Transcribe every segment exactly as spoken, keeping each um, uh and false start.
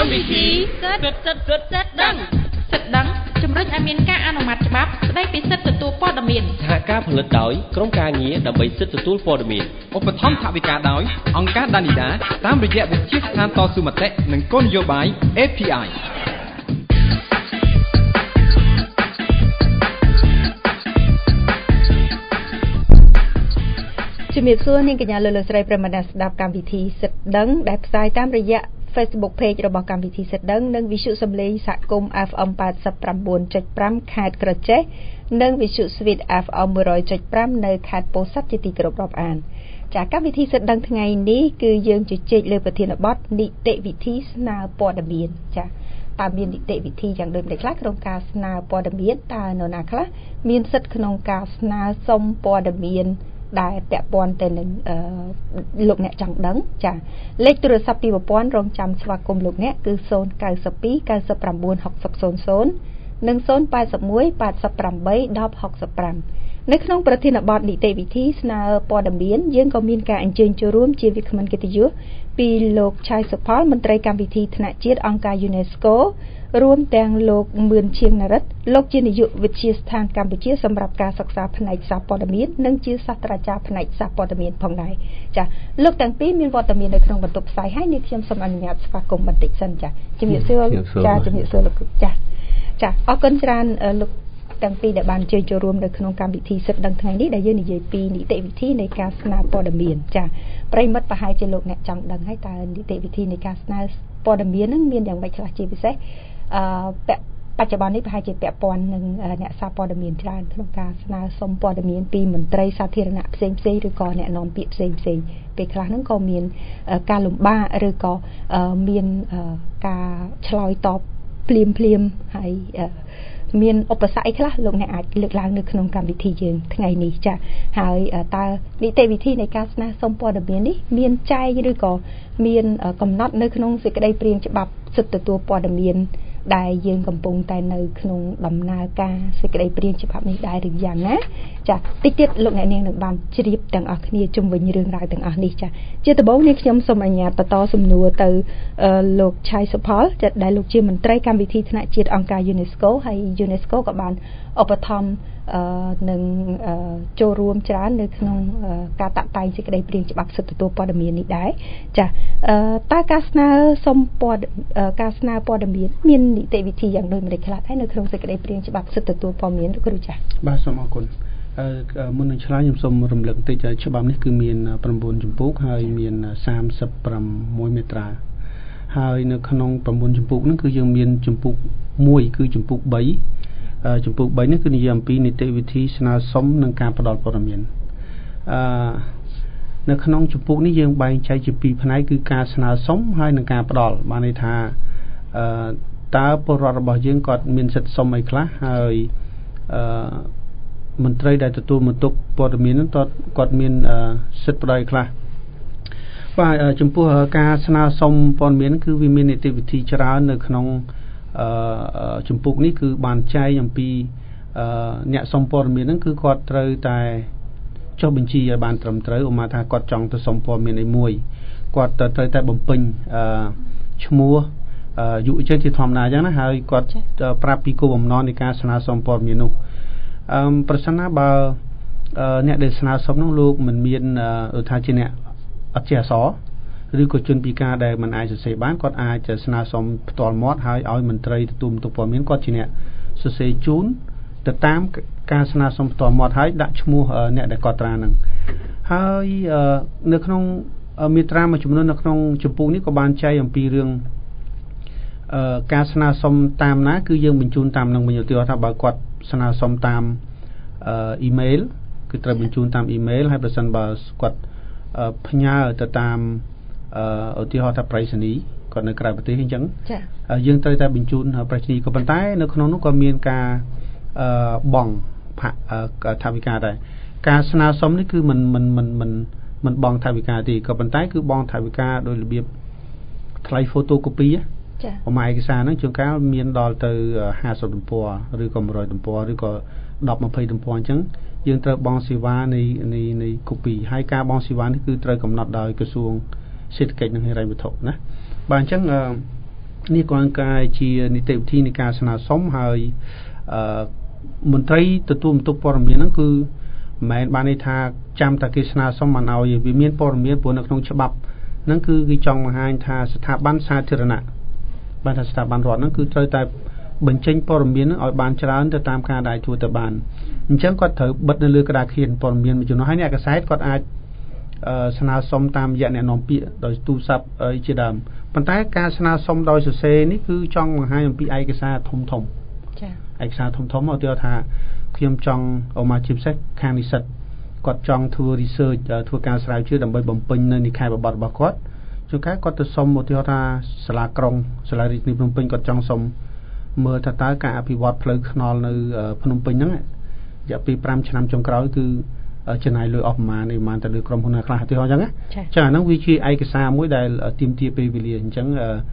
កម្មវិធីសិទ្ធិសិទ្ធិសិទ្ធិសិទ្ធិដឹងសិទ្ធិដឹងជំរុញឲ្យមានការអនុម័តច្បាប់ស្តីពីសិទ្ធិទទួលព័ត៌មានសហការផលិតដោយក្រុមការងារដើម្បីសិទ្ធិទទួលព័ត៌មានឧបត្ថម្ភថវិកាដោយអង្គការដានីដាតាមរយៈវិទ្យាស្ថានតស៊ូមតិនិងគោលនយោបាយ เอ พี ไอជំរាបសួរនាងកញ្ញាលោកលោកស្រីប្រិមត្តស្ដាប់កម្មវិធីសិទ្ធិដឹងដែលផ្សាយតាមរយៈ Facebook Page របស់កម្មវិធីសិទ្ធិដឹងនិងវិទ្យុសំឡេងសហគមន៍ เอฟ เอ็ม แปดสิบเก้าจุดห้า ខេត្តក្រចេះនិងវិទ្យុ Sweet เอฟ เอ็ม หนึ่งร้อยจุดห้า នៅខេត្តពោធិ៍សាត់ជាទីគោរពរាប់អានចាកម្មវិធីសិទ្ធិដឹងថ្ងៃនេះគឺយើងជជែកលើប្រធានបទនីតិវិធីស្នើព័ត៌មានចាតើមាននីតិវិធីយ៉ាងដូចម្តេចខ្លះក្នុងការស្នើព័ត៌មានតើនរណាខ្លះមានសិទ្ធិក្នុងការស្នើសុំព័ត៌មានដែលពាក់ព័ន្ធទៅនឹងលោកអ្នកចង់ដឹងចាលេខទូរស័ព្ទពីប្រព័ន្ធរងចាំស្វាគមន៍លោកអ្នកគឺศูนย์ เก้า สอง เก้า เก้า หก หก ศูนย์ ศูนย์ និងศูนย์ แปด หนึ่ง แปด แปด หนึ่ง หก ห้า នៅក្នុងប្រធានបទនីតិវិធីស្នើព័ត៌មានយើងក៏មានការអញ្ជើញចូលរួមជាវិក្កាមកិត្តិយសពីលោកឆៃសុផលមន្ត្រីកម្មវិធីថ្នាក់ជាតិអង្គការ UNESCO រួមទាំងលោកមឿនឈៀងនរិទ្ធលោកជានាយកវិទ្យាស្ថានកម្ពុជាសម្រាប់ការសិក្សាផ្នែកសារព័ត៌មាននិងជាសាស្ត្រាចារ្យផ្នែកសារព័ត៌មានផងដែរចាលោកទាំងពីរមានវត្តមាននៅក្នុងបន្ទប់ផ្សាយហើយនេះខ្ញុំសូមអនុញ្ញាតស្វាគមន៍បន្តិចសិនចាជំរាបសួរចាជំរាបសួរលោកចាចាអរគុណច្រើនលោកទាំងពីរដែលបានជួយចូលរួមនៅក្នុងកម្មវិធីសិទ្ធិដឹងថ្ងៃនេះដែលយើងនិយាយពីនីតិវិធីនៃការស្នើព័ត៌មានចាប្រិមិត្តប្រហែលជាលោកអ្នកចង់ដឹងហើយតើនីតិវិធីនៃការស្នើព័ត៌មាននឹងមានយ៉ាងម៉េចខ្លះជាពិសេសអឺបច្ចុប្បន្ននេះប្រហែលជាពាក់ព័ន្ធនឹងអ្នកសារព័ត៌មានច្រើនក្នុងការស្នើសុំព័ត៌មានពីមន្ត្រីសាធារណៈផ្សេងផ្សេងឬក៏អ្នកនាំពាក្យផ្សេងផ្សេងពេលខ្លះហ្នឹងក៏មានការលំបាកឬក៏មានការឆ្លើយតបភ្លាមភ្លាមហើយមានឧបសគ្គអីខ្លះលោកអ្នកអាចលើកឡើងនៅក្នុងកម្មវិធីយើងថ្ងៃនេះចាហើយតើនីតិវិធីនៃការស្នើសុំព័ត៌មាននេះមានចែងឬក៏មានកំណត់នៅក្នុងសេចក្តីព្រាងច្បាប់សិទ្ធិទទួលព័ត៌មានដែលយើងកំពុងតែនៅក្នុងដំណើរការសេចក្តីព្រាងច្បាប់នេះដែរឬយ៉ាងណាចាតិចទៀតលោកអ្នកនាងនឹងបានជ្រាបទាំងអស់គ្នាជុំវិញរឿងរ៉ាវទាំងអស់នេះចាជាដំបូងនេះខ្ញុំសូមអនុញ្ញាតបន្តសំណួរទៅលោកឆៃសុផលចាដែលលោកជាមន្ត្រីកម្មវិធីថ្នាក់ជាតិអង្គការ UNESCO ហើយ UNESCO ក៏បានឧបត្ថម្ភនឹងចូលរួមច្រើននៅក្នុងការតាក់តែងសេចក្តីព្រាងច្បាប់សិទ្ធិទទួលព័ត៌មាននេះដែរចាតើការស្នើសុំព័ត៌ការស្នើព័ត៌មានមាននីតិវិធីយ៉ាងដូចម្តេចខ្លះដែរនៅក្នុងសេចក្តីព្រាងច្បាប់សិទ្ធិទទួលព័ត៌មានលោកគ្រូចា៎បាទសូមអរគុណមុននឹងឆ្លើយខ្ញុំសូមរំលឹកបន្តិចច្បាប់នេះគឺមាន9ជំពូកហើយមានសាមសិបប្រាំមួយមាត្រាហើយនៅក្នុង9ជំពូកហ្នឹងគឺយើងមានជំពូកមួយគឺជំពូក3ជំពូក3នេះគឺនិយាយអំពីនីតិវិធីស្នើសុំនិងការផ្តល់ព័ត៌មានអឺនៅក្នុងជំពូកនេះយើងបែងចែកជាពីរផ្នែកគឺការស្នើសុំហើយនិងការផ្តល់បានន័យថាអឺតើពលរដ្ឋរបស់យើងគាត់មានសិទ្ធិសុំអីខ្លះហើយអឺមន្ត្រីដែលទទួលបន្ទុកព័ត៌មានហ្នឹងគាត់មានសិទ្ធិផ្តល់អីខ្លះបាទចំពោះការស្នើសុំព័ត៌មានគឺវាមាននីតិវិធីច្រើននៅក្នុងអឺជំពូកនេះគឺបានចែកអំពីអឺអ្នកសុំព័ត៌មានហ្នឹងគឺគាត់ត្រូវតែចុះបញ្ជីឲ្យបានត្រឹមត្រូវឧមាថាគាត់ចង់ទៅសុំព័ត៌មានអីមួយគាត់ត្រូវតែបំពេញអឺឈ្មោះអឺយុវជនជាធម្មតាអញ្ចឹងណាហើយគាត់ប្រាប់ពីគោលបំណងនៃការស្នើសុំព័ត៌មាននោះអឺប្រសិនណាបើអ្នកដែលស្នើសុំនោះលោកមិនមានអឺថាជាអ្នកអត់ចេះអក្សរឬក៏ជនពិការដែលមិនអាចសរសេរបានគាត់អាចស្នើសុំផ្ទាល់មាត់ហើយឲ្យមន្ត្រីទទួលបន្ទុកព័ត៌មានគាត់ជាអ្នកសរសេរជូនទៅតាមការស្នើសុំផ្ទាល់មាត់ហើយដាក់ឈ្មោះអ្នកដែលគាត់ត្រាហ្នឹងហើយនៅក្នុងមាត្រាមួយចំនួននៅក្នុងជំពូកនេះក៏បានចែកអំពីរឿងអឺការស្នើសុំតាមណាគឺយើងបញ្ជូនតាមនឹងវិញឧទាហរណ៍ថាបើគាត់ស្នើសុំតាមអឺអ៊ីមែលគឺត្រូវបញ្ជូនតាមអ៊ីមែលហើយប្រសិនបើគាត់ផ្ញើទៅតាមអឺឧទាហរណ៍ថាប្រៃសណីគាត់នៅក្រៅប្រទេសអញ្ចឹងចា៎យើងត្រូវតែបញ្ជូនប្រៃសណីក៏ប៉ុន្តែនៅក្នុងនោះក៏មានការអឺបងថវិកាដែរការស្នើសុំនេះគឺមិនមិនមិនមិនមិនបងថវិកាទេក៏ប៉ុន្តែគឺបងថវិកាដោយរបៀបថ្លៃ photocopy ចា៎ប្រមាណឯកសារហ្នឹងជួនកាលមានដល់ទៅห้าสิบទំព័រឬក៏một trămទំព័រឬក៏ដប់ยี่สิบទំព័រអញ្ចឹងយើងត្រូវបង់សេវានៃនៃនៃ copy ហើយការបង់សេវានេះគឺត្រូវកំណត់ដោយក្រសួងសេដ្ឋកិច្ចនិងហិរញ្ញវត្ថុណាបាទអញ្ចឹងអឺនេះគ្រាន់តែជានីតិវិធីនៃការស្នើសុំហើយអឺមន្ត្រីទទួលបន្ទុកព័ត៌មានហ្នឹងគឺមិនមែនបានន័យថាចាំតែគេស្នើសុំបានឲ្យវាមានព័ត៌មានព្រោះនៅក្នុងច្បាប់ហ្នឹងគឺគេចង់បង្ហាញថាស្ថាប័នសាធារណៈបានថាស្ថាប័នរដ្ឋហ្នឹងគឺត្រូវតែបញ្ចេញព័ត៌មានហ្នឹងឲ្យបានច្រើនទៅតាមការដែលធ្វើទៅបានអញ្ចឹងគាត់ត្រូវបិទនៅលើក្តារខៀនព័ត៌មានមួយចំនួនហើយអ្នកកសែតគាត់អាចអឺស្នើសុំតាមរយៈអ្នកនាំពាក្យដោយទូរស័ព្ទអីជាដើមប៉ុន្តែការស្នើសុំដោយសរសេរនេះគឺចង់បង្ហាញអំពីឯកសារធំធំចា៎ឯកសារធំធំមកទៅថាខ្ញុំចង់អមកជាពិសេសខាងនិស្សិតគាត់ចង់ធ្វើ research ធ្វើការស្រាវជ្រាវដើម្បីបំពេញនៅនិកាយបបត្តិរបស់គាត់ជួនកាលគាត់ទៅសុំមកទៅថាសាលាក្រុងសាលារាជធានីភ្នំពេញគាត់ចង់សុំមើលថាតើការអភិវឌ្ឍផ្លូវថ្នល់នៅភ្នំពេញហ្នឹងរយៈពេលfiveឆ្នាំចុងក្រោយគឺចំណាយលុយអស់ប្រមាណនេះប្រមាណទៅលើក្រុមហ៊ុនខ្លះឧទាហរណ៍អញ្ចឹងណាចា៎អាហ្នឹងវាជាឯកសារមួយដែលទាមទារពេលវេលាអញ្ចឹងអឺ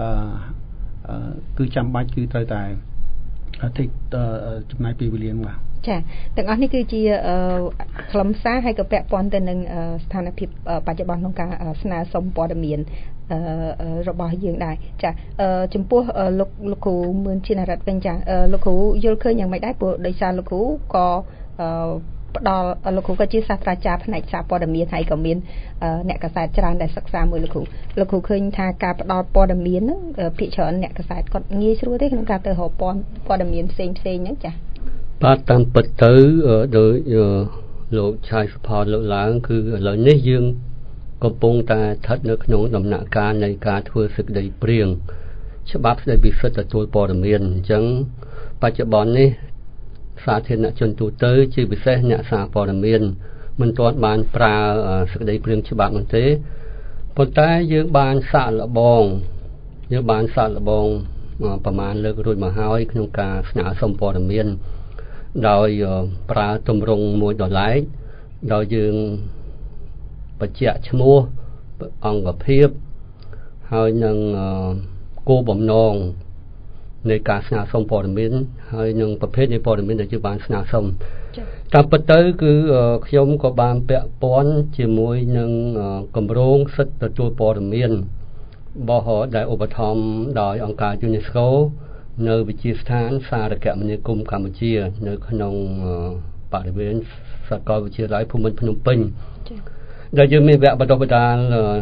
គឺចាំបាច់គឺត្រូវតែតិចចំណាយពេលវេលាមកចាទាំងអស់នេះគឺជាខ្លឹមសារហើយក៏ពាក់ព័ន្ធទៅនឹងស្ថានភាពបច្ចុប្បន្នក្នុងការស្នើសុំព័ត៌មានរបស់យើងដែរចាចំពោះលោកលោកគ្រូមឿនជានរិទ្ធវិញចាលោកគ្រូយល់ឃើញយ៉ាងម៉េចដែរព្រោះដោយសារលោកគ្រូក៏ផ្ដល់លោកគ្រូក៏ជាសាស្ត្រាចារ្យផ្នែកសារព័ត៌មានហើយក៏មានអ្នកកាសែតច្រើនដែលសិក្សាមួយលោកគ្រូលោកគ្រូឃើញថាការផ្ដល់ព័ត៌មានហ្នឹងភាគច្រើនអ្នកកាសែតគាត់ងាយស្រួលទេក្នុងការទៅរកព័ត៌មានផ្សេងផ្សេងហ្នឹងចាបាទតាមពិតទៅដោយលោកឆាយសុផាតលើកឡើងគឺឥឡូវនេះយើងកំពុងតែស្ថិតនៅក្នុងដំណាក់កាលនៃការធ្វើសេចក្តីព្រាងច្បាប់ស្តីពីសិទ្ធិទទួលព័ត៌មានអញ្ចឹងបច្ចុប្បន្ននេះសាធារណជនទូទៅជាពិសេសអ្នកសារព័ត៌មានមិនទាន់បានប្រើសេចក្តីព្រាងច្បាប់នោះទេប៉ុន្តែយើងបានសាកល្បងយើងបានសាកល្បងប្រមាណលើករួចមកហើយក្នុងការស្នើសុំព័ត៌មានដោយប្រើទម្រង់មួយដលែកដោយយើងបញ្ជាក់ឈ្មោះអង្គភាពហើយនឹងគោលបំណងនៃការស្នើសុំព័ត៌មានហើយនឹងប្រភេទនៃព័ត៌មានដែលយើងបានស្នើសុំតាមពិតទៅគឺខ្ញុំក៏បានពាក់ព័ន្ធជាមួយនឹងគម្រោងសិទ្ធិទទួលព័ត៌មានរបស់ដែលឧបត្ថម្ភដោយអង្គការ UNESCO នៅវិទ្យាស្ថានសារគមនាគមន៍កម្ពុជានៅក្នុងបរិវេណសាកលវិទ្យាល័យភូមិន្ទភ្នំពេញដែលយើងមានវគ្គបណ្ដុះបណ្ដាល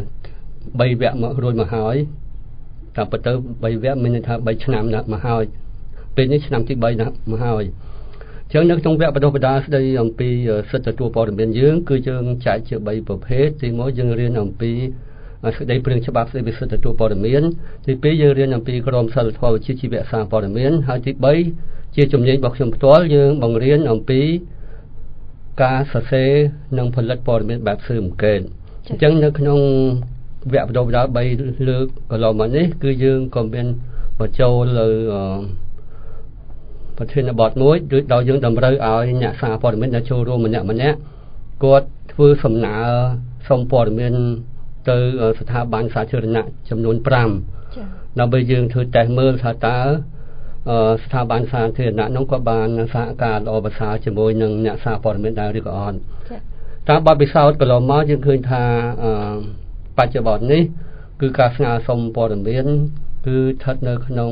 threeវគ្គមករួចមកហើយតាមពិតទៅthreeវគ្គមានន័យថាthreeឆ្នាំមកហើយពេលនេះឆ្នាំទីthreeណាស់មកហើយអញ្ចឹងនៅក្នុងវគ្គបណ្ដុះបណ្ដាលស្ដីអំពីសិទ្ធិទទួលព័ត៌មានយើងគឺយើងចែកជាthreeប្រភេទទីoneយើងរៀនអំពីសេចក្តីព្រាងច្បាប់ស្តីពីសិទ្ធិទទួលព័ត៌មានទីtwoយើងរៀនអំពីក្រមសីលធម៌វិជ្ជាជីវៈសារព័ត៌មានហើយទីthreeជាជំនាញរបស់ខ្ញុំផ្ទាល់យើងបង្រៀនអំពីការសរសេរនិងផលិតព័ត៌មានបែបស៊ើបអង្កេតអញ្ចឹងនៅក្នុងវគ្គបណ្ដុះបណ្ដាលthreeលើកកន្លងមកនេះគឺយើងក៏មានបញ្ចូលលើប្រធានបទមួយដោយយើងតម្រូវឲ្យអ្នកសារព័ត៌មានដែលចូលរួមម្នាក់ម្នាក់គាត់ធ្វើសំណើសុំព័ត៌មានទៅស្ថាប័នសាធារណៈចំនួនfiveដើម្បីយើងធ្វើតេស្តមើលថាតើស្ថាប័នសាធារណៈនោះក៏បានសហការល្អប្រសើរជាមួយនឹងអ្នកសារព័ត៌មានដែរឬក៏អត់តាមបទពិសោធន៍កន្លងមកយើងឃើញថាបច្ចុប្បន្ននេះគឺការស្នើសុំព័ត៌មានគឺស្ថិតនៅក្នុង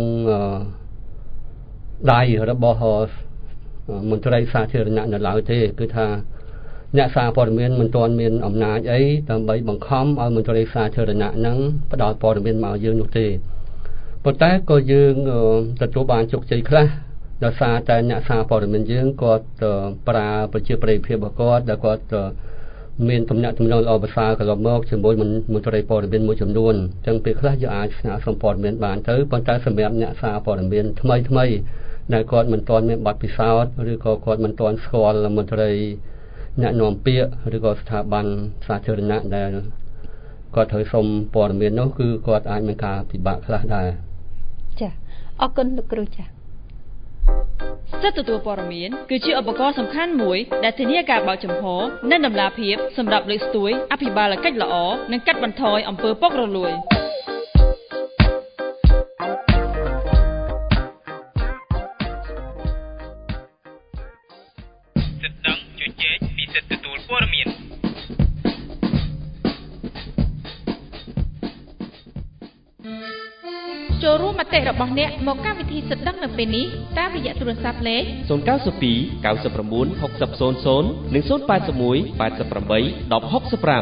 ដៃរបស់មន្ត្រីសាធារណៈនៅឡើយទេគឺថាអ្នកសារព័ត៌មានមិនទាន់មានអំណាចអីដើម្បីបង្ខំឲ្យមន្ត្រីសាធារណៈហ្នឹងផ្ដល់ព័ត៌មានមកយើងនោះទេប៉ុន្តែក៏យើងទទួលបានជោគជ័យខ្លះដោយសារតែអ្នកសារព័ត៌មានយើងគាត់ប្រើប្រជាប្រិយភាពរបស់គាត់ដែលគាត់មានទំនាក់ទំនងល្អប្រសើរកន្លងមកជាមួយមន្ត្រីព័ត៌មានមួយចំនួនអញ្ចឹងពេលខ្លះយើងអាចស្នើសុំព័ត៌មានបានទៅប៉ុន្តែសម្រាប់អ្នកសារព័ត៌មានថ្មីថ្មីដែលគាត់មិនទាន់មានបទពិសោធន៍ឬក៏គាត់មិនទាន់ស្គាល់មន្ត្រីអ្នកនាំពាក្យឬក៏ស្ថាប័នសាធារណៈដែលគាត់ត្រូវសុំព័ត៌មាននោះគឺគាត់អាចមានការពិបាកខ្លះដែរចាអរគុណលោកគ្រូចាសិទ្ធិទទួលព័ត៌មានគឺជាឧបករណ៍សំខាន់មួយដែលធានាការបើកចំហនិងតម្លាភាពសម្រាប់លើកស្ទួយអភិបាលកិច្ចល្អនិងកាត់បន្ថយអំពើពុករលួយសិទ្ធិដឹងជជែកពីសិទ្ធិទទួលព័ត៌មានចូលរួមមតិរបស់អ្នកមកកម្មវិធីសិទ្ធិដឹងនៅពេលនេះតាមរយៈទូរស័ព្ទលេខศูนย์เก้าสอง เก้าสิบเก้า หกสิบ ศูนย์ ศูนย์ និង ศูนย์ แปด หนึ่ง แปด แปด แปด หก ห้า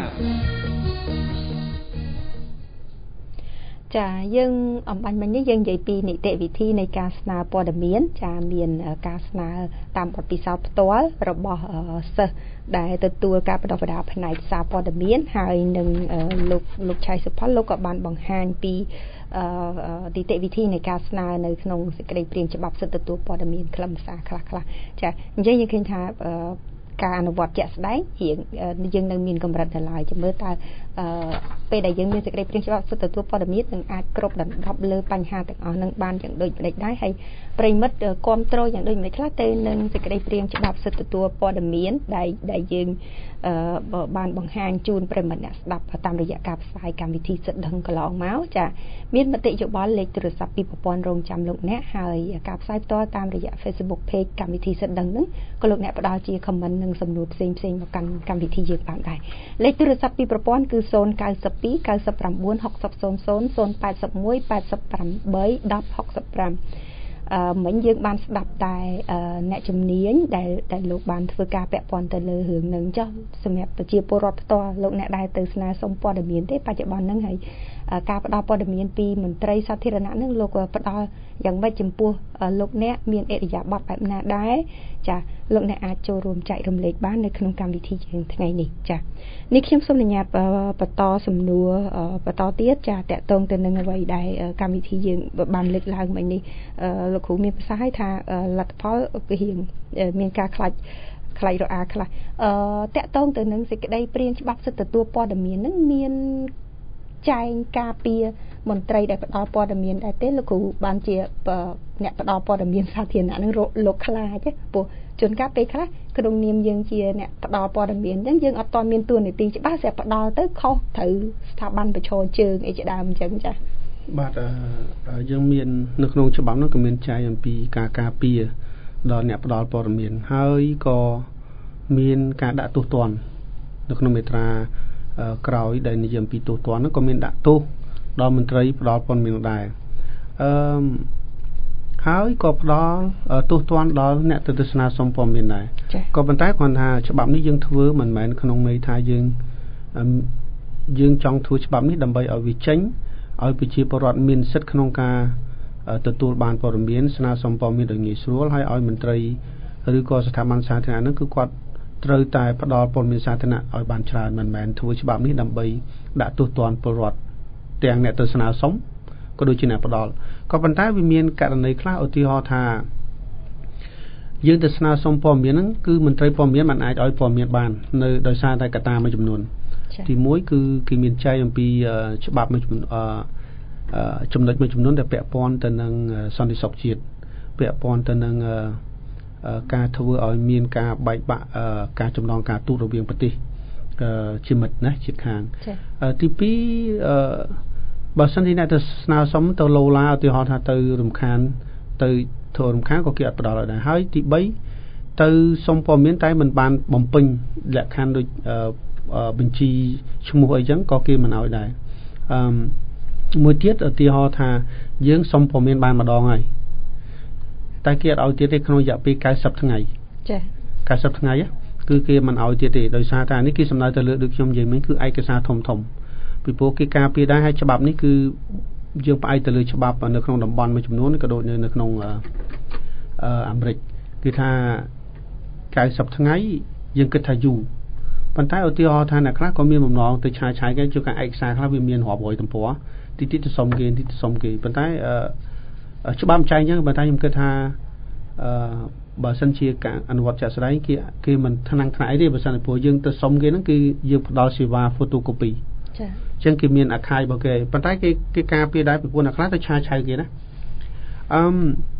ចាយើងអំបញ្ញមិញនេះយើងនិយាយពីនីតិវិធីនៃការស្នើព័ត៌មានចាមានការស្នើតាមបទពិសោធន៍ផ្ទាល់របស់សិស្សដែលទទួលការបណ្ដុះបណ្ដាលផ្នែកសារព័ត៌មានហើយនឹងលោកលោកឆៃសុផលលោកក៏បានបង្ហាញពីនីតិវិធីនៃការស្នើនៅក្នុងសេចក្តីព្រាងច្បាប់សិទ្ធិទទួលព័ត៌មានខ្លឹមសារខ្លះៗចាអញ្ចឹងយើងឃើញថាការអនុវត្តជាក់ស្ដែងរៀងយើងនៅមានកម្រិតនៅឡើយចាំមើលតើពេលដែលយើងមានសេចក្តីព្រាងច្បាប់សិទ្ធិទទួលព័ត៌មាននឹងអាចគ្រប់ដណ្ដប់លើបញ្ហាទាំងអស់នឹងបានយ៉ាងដូចម្តេចដែរហើយប្រិមិត្តគ្រប់គ្រងយ៉ាងដូចម្តេចខ្លះទៅនឹងសេចក្តីព្រាងច្បាប់សិទ្ធិទទួលព័ត៌មានដែលដែលយើងបានបង្ហាញជូនប្រិមិត្តអ្នកស្ដាប់តាមរយៈការផ្សាយកម្មវិធីសិទ្ធិដឹងកន្លងមកចាមានមតិយោបល់លេខទូរស័ព្ទពីប្រព័ន្ធរងចាំលោកអ្នកហើយការផ្សាយផ្ទាល់តាមរយៈ Facebook Page កម្មវិធីសិទ្ធិដឹងហ្នឹងក៏លោកអ្នកផ្ដល់ជា comment និងសំណួរផ្សេងផ្សេងមកកាន់កម្មវិធីយើងបានដែរលេខទូរស័ព្ទពីប្រព័ន្ធគឺศูนย์ เก้า สอง เก้า สิบ เก้า หก ศูนย์ ศูนย์ ศูนย์ แปด หนึ่ง แปด แปด แปด หก ห้าអឺមិញយើងបានស្ដាប់តែអ្នកជំនាញដែលដែលលោកបានធ្វើការពាក់ព័ន្ធទៅលើរឿងនឹងចុះសម្រាប់ប្រជាពលរដ្ឋផ្ទាល់លោកអ្នកដែលទៅស្នើសុំព័ត៌មានទេបច្ចុប្បន្នហ្នឹងហើយការផ្ដល់ព័ត៌មានពីមន្ត្រីសាធារណៈហ្នឹងលោកផ្ដល់យ៉ាងម៉េចចំពោះលោកអ្នកមានអរិយាប័ត្របែបណាដែរចាលោកអ្នកអាចចូលរួមចែករំលែកបាននៅក្នុងកម្មវិធីយើងថ្ងៃនេះចានេះខ្ញុំសូមអនុញ្ញាតបន្តសំណួរបន្តទៀតចាតកតងទៅនឹងអ្វីដែលកម្មវិធីយើងបានលើកឡើងមិញនេះលោកគ្រូមានប្រសាសន៍ឲ្យថាលទ្ធផលគឺរៀងមានការខ្លាចខ្លាចរអាខ្លះអឺតកតងទៅនឹងសេចក្តីព្រាងច្បាប់សិទ្ធិទទួលព័ត៌មាននឹងមានចែងការពារមន្ត្រីដែលផ្ដល់ព័ត៌មានដែរទេលោកគ្រូបានជាអ្នកផ្ដល់ព័ត៌មានសាធារណៈនឹងលោកខ្លាចព្រោះជួនកាលពេលខ្លះក្នុងនាមយើងជាអ្នកផ្ដល់ព័ត៌មានអញ្ចឹងយើងអត់ទាន់មានតួនាទីច្បាស់ស្រាប់ផ្ដល់ទៅខុសត្រូវស្ថាប័នប្រឈរជើងអីជាដើមអញ្ចឹងចា៎បាទយើងមាននៅក្នុងច្បាប់នោះក៏មានចែងអំពីការការពារដល់អ្នកផ្ដល់ព័ត៌មានហើយក៏មានការដាក់ទោសទណ្ឌនៅក្នុងមាត្រាក្រោយដែលនិយាយអំពីទោសទណ្ឌនោះក៏មានដាក់ទោសដល់មន្ត្រីផ្ដល់ព័ត៌មានដែរអឺហើយក៏ផ្ដល់ទោសទណ្ឌដល់អ្នកទៅទស្សនាសុំព័ត៌មានដែរក៏ប៉ុន្តែគ្រាន់ថាច្បាប់នេះយើងធ្វើមិនមែនក្នុងន័យថាយើងយើងចង់ធ្វើច្បាប់នេះដើម្បីឲ្យវាចេញឲ្យប្រជាពលរដ្ឋមានសិទ្ធិក្នុងការទទួលបានព័ត៌មានស្នើសុំព័ត៌មានដោយងាយស្រួលហើយឲ្យមន្ត្រីឬក៏ស្ថាប័នសាធារណៈនោះគឺគាត់ត្រូវតែផ្ដល់ព័ត៌មានសាធារណៈឲ្យបានច្រើនមិនមែនធ្វើច្បាប់នេះដើម្បីដាក់ទោសទណ្ឌពលរដ្ឋទាំងអ្នកទៅស្នើសុំក៏ដូចជាអ្នកផ្ដល់ក៏ប៉ុន្តែវាមានករណីខ្លះឧទាហរណ៍ថាយើងទៅស្នើសុំព័ត៌មានហ្នឹងគឺមន្ត្រីព័ត៌មានមិនអាចឲ្យព័ត៌មានបាននៅដោយសារតែកត្តាមួយចំនួនទីមួយគឺគេមានចែងអំពីច្បាប់មួយចំនួនអឺចំណុចមួយចំនួនដែលពាក់ព័ន្ធទៅនឹងសន្តិសុខជាតិពាក់ព័ន្ធទៅនឹងការធ្វើឲ្យមានការបែកបាក់ការចំណងការទូតរវាងប្រទេសជាមិត្តណាជាតិខាងទីពីរបើសិនជាអ្នកទៅស្នើសុំទៅលោឡាឧទាហរណ៍ថាទៅរំខានទៅធ្វើរំខានក៏គេអត់ផ្ដល់ឲ្យដែរហើយទីបីទៅសុំព័ត៌មានតែមិនបានបំពេញលក្ខខណ្ឌដូចបញ្ជីឈ្មោះអីចឹងក៏គេមិនឲ្យដែរអឺមួយទៀតឧទាហរណ៍ថាយើងសុំព័ត៌មានបានម្ដងហើយតែគេអត់ឲ្យទៀតទេក្នុងរយៈពេលเก้าสิบថ្ងៃចាเก้าสิบថ្ងៃគឺគេមិនឲ្យទៀតទេដោយសារតែនេះគេសំដៅទៅលើដូចខ្ញុំនិយាយមិញគឺឯកសារធំធំពីព្រោះគេការពារដែរហើយច្បាប់នេះគឺយើងផ្អែកទៅលើច្បាប់នៅក្នុងតំបន់មួយចំនួនក៏ដូចនៅក្នុងអឺអាមេរិកគឺថាเก้าสิบថ្ងៃយើងគិតថាយូរប៉ុន្តែឧទាហរណ៍ថាអ្នកខ្លះក៏មានបំណងទៅឆាយឆាយគេជួការឯកសារខ្លះវាមានរាប់រយទំព័រទីទីទៅសុំគេទីទៅសុំគេប៉ុន្តែអឺច្បាប់ចែងអញ្ចឹងប៉ុន្តែខ្ញុំគិតថាអឺបើសិនជាការអនុវត្តជាក់ស្ដែងគេគេមិនថ្នាំងថ្នាក់អីទេបើសិនព្រោះយើងទៅសុំគេហ្នឹងគឺយើងផ្ដល់សេវា photocopy ចា៎អញ្ចឹងគេមានអាខាយរបស់គេប៉ុន្តែគេគេការពារដែរពីព្រោះអ្នកខ្លះទៅឆាយឆៅគេណាអឺ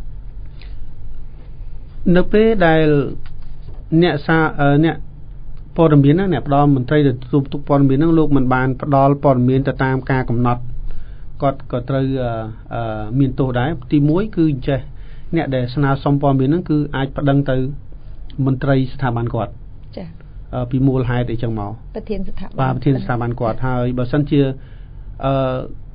នៅពេលដែលអ្នកសាអ្នកព័ត៌មានហ្នឹងអ្នកផ្ដល់មន្ត្រីទៅទទួលទុកព័ត៌មានហ្នឹងលោកមិនបានផ្ដល់ព័ត៌មានទៅតាមការកំណត់គាត់ក៏ត្រូវមានទោសដែរទីមួយគឺអញ្ចេះអ្នកដែលស្នើសុំព័ត៌មានហ្នឹងគឺអាចប្តឹងទៅមន្ត្រីស្ថាប័នគាត់ចា៎ពីមូលហេតុអីចឹងមកប្រធានស្ថាប័នបាទប្រធានស្ថាប័នគាត់ហើយបើសិនជាអឺ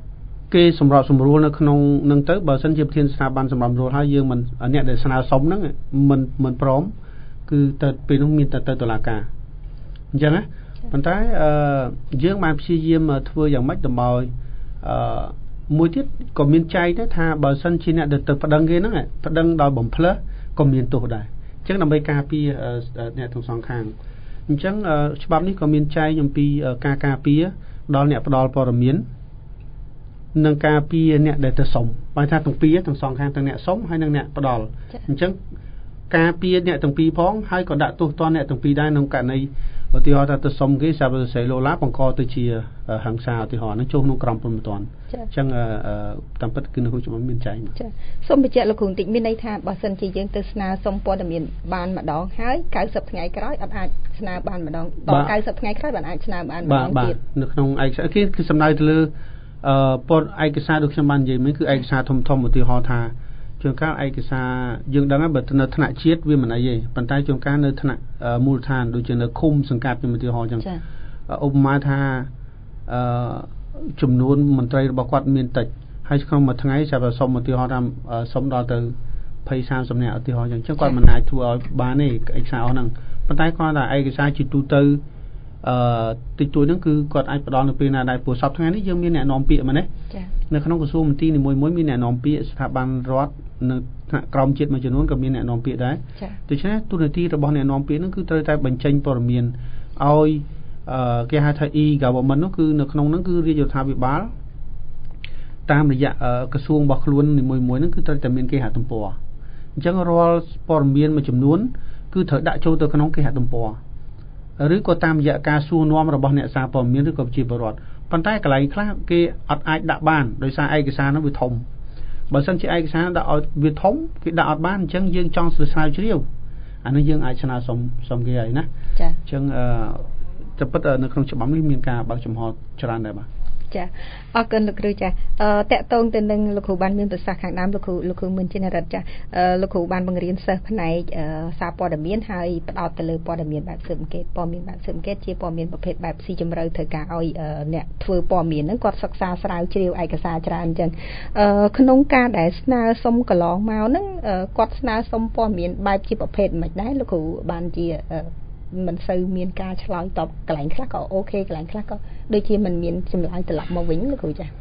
គេសម្រាប់សម្រួលនៅក្នុងនឹងទៅបើសិនជាប្រធានស្ថាប័នសម្រាប់សម្រួលហើយយើងមិនអ្នកដែលស្នើសុំហ្នឹងមិនមិនព្រមគឺទៅពេលនោះមានតែទៅតុលាការអញ្ចឹងណាប៉ុន្តែអឺយើងបានព្យាយាមធ្វើយ៉ាងម៉េចដើម្បីឲ្យអឺមួយទៀតក៏មានចែកដែរថាបើសិនជាអ្នកទៅប្តឹងគេហ្នឹងប្តឹងដោយបំភ្លើសក៏មានទោសដែរអញ្ចឹងដើម្បីការពារអ្នកទាំងសងខាងអញ្ចឹងច្បាប់នេះក៏មានចែកអំពីការការពារដល់អ្នកផ្ដល់ព័ត៌មាននិងការពារអ្នកដែលទៅសុំបើថាទាំងពីរទាំងសងខាងទាំងអ្នកសុំហើយនិងអ្នកផ្ដល់អញ្ចឹងការពារអ្នកទាំងពីរផងហើយក៏ដាក់ទោសទណ្ឌអ្នកទាំងពីរដែរក្នុងករណីឧទាហរណ៍ថាទៅសុំគេចាប់ទៅសេឡូឡាបង្កទៅជាហិង្សាឧទាហរណ៍ហ្នឹងចូលក្នុងក្រមព្រហ្មទណ្ឌអញ្ចឹងតាមពិតគឺនៅក្នុងច្បាប់មានចែងចា៎សូមបញ្ជាក់លោកគ្រូបន្តិចមានន័យថាបើសិនជាយើងទៅស្នើសុំព័ត៌មានបានម្ដងហើយកៅសិបថ្ងៃក្រោយអត់អាចស្នើបានម្ដងដល់កៅសិបថ្ងៃក្រោយបានអាចស្នើបានម្ដងទៀតនៅក្នុងឯកសារគេគឺសំដៅទៅលើអឺព័ត៌ឯកសារដូចខ្ញុំបាននិយាយមិញគឺឯកសារធំធំឧទាហរណ៍ថាជួនកាលឯកសារយើងដឹងហើយបើនៅថ្នាក់ជាតិវាមិនអីទេប៉ុន្តែជួនកាលនៅថ្នាក់មូលដ្ឋានដូចជានៅឃុំសង្កាត់ជាឧទាហរណ៍អញ្ចឹងឧបមាថាអឺចំនួនមន្ត្រីរបស់គាត់មានតិចហើយក្នុងមួយថ្ងៃចាប់តែសុំឧទាហរណ៍ថាសុំដល់ទៅยี่สิบ สามสิบនាក់ឧទាហរណ៍អញ្ចឹងគាត់មិនអាចធ្វើឲ្យបានទេឯកសារអស់ហ្នឹងប៉ុន្តែគាត់ថាឯកសារជាទូទៅអឺតិចតួចហ្នឹងគឺគាត់អាចផ្ដល់នៅពេលណាដែរព្រោះសប្តាហ៍ថ្ងៃនេះយើងមានអ្នកនាំពាក្យមែនទេចា៎នៅក្នុងក្រសួងមន្ទីរនីមួយៗមានអ្នកនាំពាក្យស្ថាប័នរដ្ឋនៅថ្នាក់ក្រមជាតិមួយចំនួនក៏មានអ្នកនាំពាក្យដែរដូច្នេះទូនាទីរបស់អ្នកនាំពាក្យហ្នឹងគឺត្រូវតែបញ្ចេញព័ត៌មានឲ្យអឺគេហៅថា e-government នោះគឺនៅក្នុងហ្នឹងគឺរាជរដ្ឋាភិបាលតាមរយៈក្រសួងរបស់ខ្លួននីមួយៗហ្នឹងគឺត្រូវតែមានគេហទំព័រអញ្ចឹងរាល់ព័ត៌មានមួយចំនួនគឺត្រូវដាក់ចូលទៅក្នុងគេហទំព័រឬក៏តាមរយៈការសួរនាំរបស់អ្នកសារព័ត៌មានឬក៏ប្រជាពលរដ្ឋប៉ុន្តែកន្លែងខ្លះគេអត់អាចដាក់បានដោយសារឯកសារនោះវាធំបើសិនជាឯកសារដាក់ឲ្យវាធំគេដាក់អត់បានអញ្ចឹងយើងចង់ស្រាវជ្រាវអានេះយើងអាចស្នើសុំសុំគេហើយណាចាអញ្ចឹងអឺតែពិតនៅក្នុងច្បាប់នេះមានការបើកចំហច្រើនដែរបាទចាអរគុណលោកគ្រូចាអឺតកតងទៅនឹងលោកគ្រូបានមានប្រសាសន៍ខាងដើមលោកគ្រូលោកគ្រូមិនជារិទ្ធចាអឺលោកគ្រូបានបង្រៀនសិស្សផ្នែកសារព័ត៌មានហើយផ្ដោតទៅលើព័ត៌មានបែបស៊ើបអង្កេតព័ត៌មានបែបស៊ើបអង្កេតជាព័ត៌មានប្រភេទបែបស៊ីជម្រៅត្រូវការឲ្យអ្នកធ្វើព័ត៌មានហ្នឹងគាត់សិក្សាស្រាវជ្រាវឯកសារច្រើនអញ្ចឹងអឺក្នុងការដែលស្នើសុំកន្លងមកហ្នឹងគាត់ស្នើសុំព័ត៌មានបែបជាប្រភេទមិនដែរលោកគ្រូបានជាមិនសូវមានការឆ្លើយតបកន្លែងខ្លះក៏អូខេកន្លែងខ្លះក៏ដូចជាមិនមានចម្លើយត្រឡប់មកវិញលោកគ្រូចា៎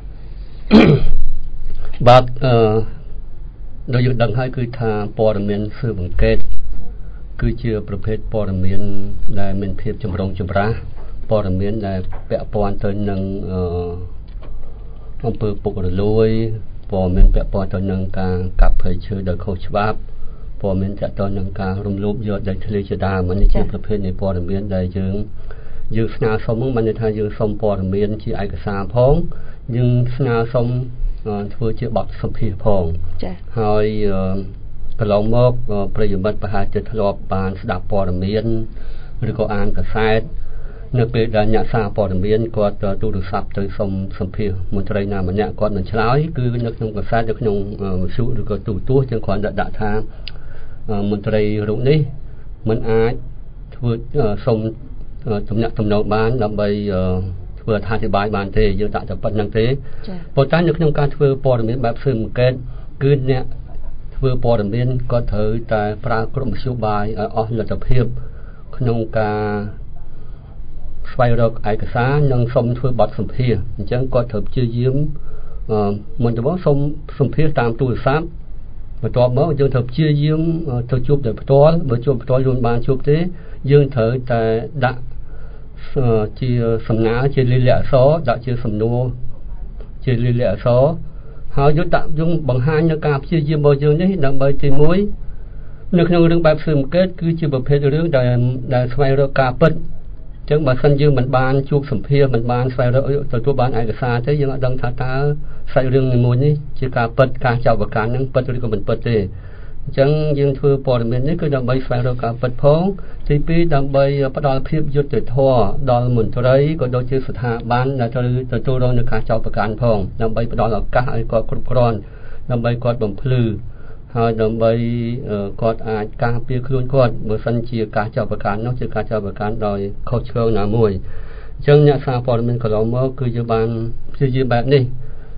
បាទអឺដូចយើងដឹងហើយគឺថាព័ត៌មានស៊ើបអង្កេតគឺជាប្រភេទព័ត៌មានដែលមានភាពចម្រុងចម្រាសព័ត៌មានដែលពាក់ព័ន្ធទៅនឹងអឺអំពើពុករលួយព័ត៌មានពាក់ព័ន្ធទៅនឹងការកាប់ព្រៃឈើដោយខុសច្បាប់ព័ត៌មានទាក់ទងនឹងការរំលោភយកដីធ្លីជាដើមនេះជាប្រភេទនៃព័ត៌មានដែលយើងយើងស្នើសុំហ្នឹងបានន័យថាយើងសុំព័ត៌មានជាឯកសារផងយើងស្នើសុំធ្វើជាបទសម្ភាសន៍ផងចា៎ហើយកន្លងមកប្រិយមិត្តប្រហែលជាធ្លាប់បានស្ដាប់ព័ត៌មានឬក៏អានកាសែតនៅពេលដែលអ្នកសារព័ត៌មានគាត់ទូរស័ព្ទទៅសុំសម្ភាសន៍មន្ត្រីណាម្នាក់គាត់មិនឆ្លើយគឺនៅក្នុងកាសែតនៅក្នុងវិទ្យុឬក៏ទូរទស្សន៍ចឹងគ្រាន់តែដាក់ថាមន្ត្រីរូបនេះមិនអាចធ្វើសុំទំនាក់ទំនងបានដើម្បីធ្វើអធិប្បាយបានទេយើងដាក់តែប៉ុណ្្នឹងទេប៉ុន្តែនៅក្នុងការធ្វើព័ត៌មានបែបស៊ើបអង្កេតគឺអ្នកធ្វើព័ត៌មានក៏ត្រូវតែប្រើគ្រប់មធ្យោបាយឲ្យអស់លទ្ធភាពក្នុងការស្វែងរកឯកសារនិងសុំធ្វើបទសម្ភាសន៍អញ្ចឹងគាត់ត្រូវព្យាយាមមុនដំបូងសុំសម្ភាសន៍តាមទូរស័ព្ទបន្ទាប់មកយើងត្រូវព្យាយាមទៅជួបដោយផ្ទាល់បើជួបផ្ទាល់យើងបានជួបទេយើងត្រូវតែដាក់ជាសំណើជាលិលាអក្សរដាក់ជាសំណួរជាលិលាអក្សរហើយយើងដាក់យើងបង្ហាញនៅការព្យាយាមរបស់យើងនេះដើម្បីទីមួយនៅក្នុងរឿងបែបស៊ើបអង្កេតគឺជាប្រភេទរឿងដែលដែលស្វែងរកការពិតអញ្ចឹងបើសិនយើងមិនបានជួបសម្ភាសមិនបានស្វែងរកទទួលបានឯកសារទេយើងអត់ដឹងថាតើសាច់រឿងនីមួយនេះជាការពិតការចោទប្រកាន់នឹងពិតឬក៏មិនពិតទេអញ្ចឹងយើងធ្វើព័ត៌មាននេះគឺដើម្បីស្វែងរកការពិតផងទីពីរដើម្បីផ្ដល់ភាពយុត្តិធម៌ដល់មន្ត្រីក៏ដូចជាស្ថាប័នដែលត្រូវទទួលរងនឹងការចោទប្រកាន់ផងដើម្បីផ្ដល់ឱកាសឲ្យគាត់គ្រប់គ្រាន់ដើម្បីគាត់បំភ្លឺហើយដើម្បីគាត់អាចការពារខ្លួនគាត់បើសិនជាការចោទប្រកាន់នោះជាការចោទប្រកាន់ដោយខុសឆ្គងណាមួយអញ្ចឹងអ្នកសារព័ត៌មានកន្លងមកគឺយើងបានព្យាយាមបែបនេះ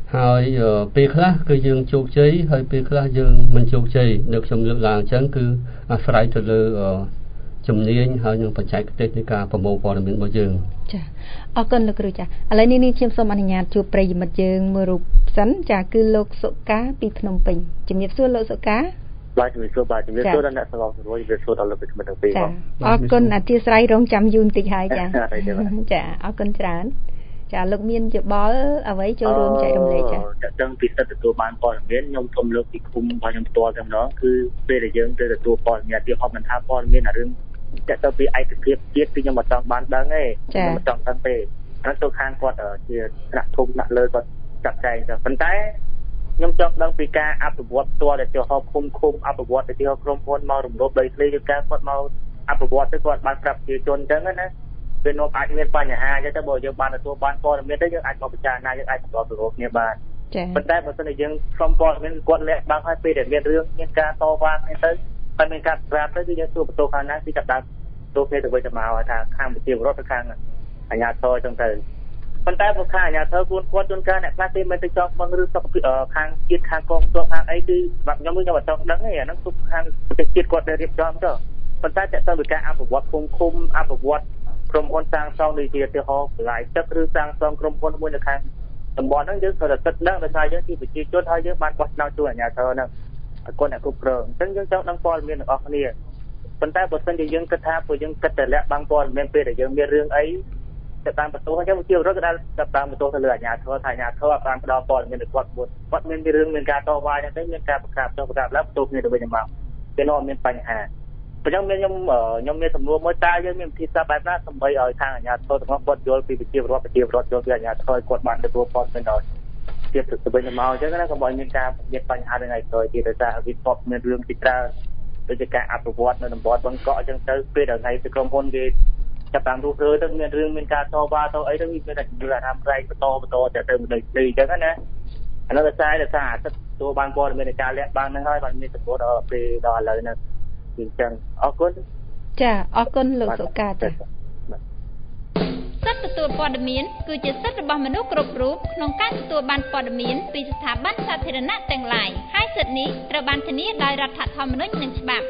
ហើយពេលខ្លះគឺយើងជោគជ័យហើយពេលខ្លះយើងមិនជោគជ័យនៅខ្ញុំលើកឡើងអញ្ចឹងគឺអាស្រ័យទៅលើជំនាញហើយនឹងបច្ចេកទេសនៃការប្រមូលព័ត៌មានរបស់យើងចាអរគុណលោកគ្រូចាឥឡូវនេះនេះខ្ញុំសូមអនុញ្ញាតជួបប្រិយមិត្តយើងមួយរូបសិនចាគឺលោកសុកាពីភ្នំពេញជំរាបសួរលោកសុកាបាទជំរាបសួរបាទជំរាបសួរដល់អ្នកស្ដាប់ស្រួយជំរាបសួរដល់លោកប្រិយមិត្តទាំងពីរបងអរគុណអធិស្ឋានរងចាំយូរបន្តិចហើយចាចាអរគុណច្រើនចាលោកមានយោបល់អ្វីចូលរួមចែករំលែកចាតើតើពីសិទ្ធិទទួលបានព័ត៌មានខ្ញុំសូមលើកពីគុំរបស់ខ្ញុំផ្ទាល់តែម្ដងគឺពេលដែលយើងទៅទទួលព័ត៌មានទីហប់មិនថាព័ត៌មានរឿងតែទៅពីឯកភាពជាតិគឺខ្ញុំមិនចង់បានដឹងទេខ្ញុំមិនចង់ដឹងទេហើយទៅខាងគាត់ជាថ្នាក់ធំថ្នាក់លើគាត់ចាត់ចែងទៅប៉ុន្តែខ្ញុំចង់ដឹងពីការអភិវឌ្ឍផ្ទាល់ដែលទីហប់ឃុំឃុំអភិវឌ្ឍទៅទីហប់ក្រុមហ៊ុនមករំលោភដីធ្លីឬការគាត់មកអភិវឌ្ឍទៅគាត់បានប្រាប់ប្រជាជនអញ្ចឹងណាវានាំអាចមានបញ្ហាអញ្ចឹងទៅបើយើងបានទទួលបានព័ត៌មានទៅយើងអាចមកពិចារណាយើងអាចបន្តទៅរកគ្នាបានប៉ុន្តែបើសិនជាយើងសុំព័ត៌មានគាត់លាក់បាំងឲ្យពេលដែលមានរឿងមានការតវ៉ាគ្នាទៅតែមានការប្រាប់ទៅគឺយើងសួរបន្ទោសខាងណាគឺចាប់ដើមទោសគ្នាទៅវិញទៅមកថាខាងប្រជាពលរដ្ឋទៅខាងអាជ្ញាធរអញ្ចឹងទៅប៉ុន្តែបើខាងអាជ្ញាធរខ្លួនគាត់ជួនកាលអ្នកខ្លះគេមិនទៅចង់បងឬសុខភាពខាងជាតិខាងកងទ័ពខាងអីគឺបាទខ្ញុំខ្ញុំអត់ចង់ដឹងទេអាហ្នឹងគឺខាងប្រទេសជាតិគាត់ទៅរៀបចំទៅប៉ុន្តែតើតើវិការអភិវឌ្ឍឃុំឃុំអភិវឌ្ឍក្រុមហ៊ុនសាងសង់ដូចជាទីហោកន្លែងទឹកឬសាងសង់ក្រុមហ៊ុនមួយនៅខាងតំបន់ហ្នឹងយើងត្រូវតែទឹកដឹងដោយសារយើងជាប្រជាជនហើយយើងបានបោះឆ្នោតជួយអាជ្ញាធរហ្នឹងឲ្យគាត់អ្នកគ្រប់គ្រងអញ្ចឹងយើងចង់ដឹងព័ត៌មានទាំងអស់គ្នាប៉ុន្តែបើសិនជាយើងគិតថាពួកយើងគិតតែលាក់បាំងព័ត៌មានពេលដែលយើងមានរឿងអីទៅតាមបន្ទោសអញ្ចឹងជារដ្ឋក៏ទៅតាមបន្ទោសទៅលើអាជ្ញាធរថាអាជ្ញាធរបានផ្ដល់ព័ត៌មានឲ្យគាត់គាត់គាត់មានរឿងមានការតវ៉ាអញ្ចឹងទៅមានការប្រកាសចុះប្រកាសឡើងបន្ទោសគ្នាទៅវិញទៅមកគេនាំមានបញ្ហាអញ្ចឹងមានខ្ញុំខ្ញុំមានសំណួរមួយតើយើងមានវិធីសាស្ត្របែបណាដើម្បីឲ្យខាងអាជ្ញាធរទាំងអស់គាត់យល់ពីប្រជាពលរដ្ឋប្រជាពលរដ្ឋយល់ពីអាជ្ញាធរគាត់បានទទួលព័ត៌មានដល់ទៀតទៅវិញទៅមកអញ្ចឹងណាកុំឲ្យមានការមានបញ្ហានឹងឯក្រោយទៀតដោយសារវិបត្តិមានរឿងទីច្រើនដូចជាការអភិវឌ្ឍនៅតំបន់បឹងកក់អញ្ចឹងទៅពេលដល់ថ្ងៃទៅក្រុមហ៊ុនគេចាប់តាមរូបរើទៅមានរឿងមានការតវ៉ាទៅអីទៅមានតែនិយាយថាប្រែកបន្តបន្តតែទៅមិនដីទីអញ្ចឹងណាអានោះដោយសារដោយសារអាទិត្យទទួលបានព័ត៌មាននៃការលាក់បាំងហ្នឹងហើយបានមានសម្បត្តិដល់ពេលដល់ឥឡូវហ្នឹងអញ្ចឹងអរគុណចាអរគុណលោកសុកាចាសិទ្ធិទទួលព័ត៌មានគឺជាសិទ្ធិរបស់មនុស្សគ្រប់រូបក្នុងការទទួលបានព័ត៌មានពីស្ថាប័នសាធារណៈទាំងឡាយហើយសិទ្ធិនេះត្រូវបានធានាដោយរដ្ឋធម្មនុញ្ញនិងច្បាប់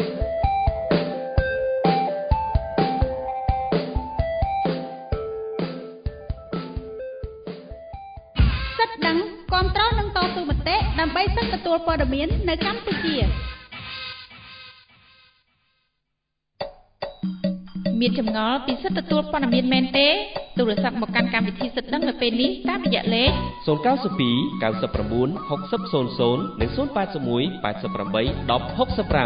សិទ្ធិដឹងគាំទ្រនិងតស៊ូមតិដើម្បីសិទ្ធិទទួលព័ត៌មាននៅកម្ពុជាមានចម្ងល់ពីសិទ្ធិទទួលព័ត៌មានមែនទេទូរស័ព្ទមកកាន់កម្មវិធីសិទ្ធិដឹងនៅពេលនេះតាមរយៈលេខศูนย์ เก้า สอง เก้า เก้า หก หก ศูนย์ ศูนย์ និង ศูนย์ แปด หนึ่ง แปด แปด หก หก ห้า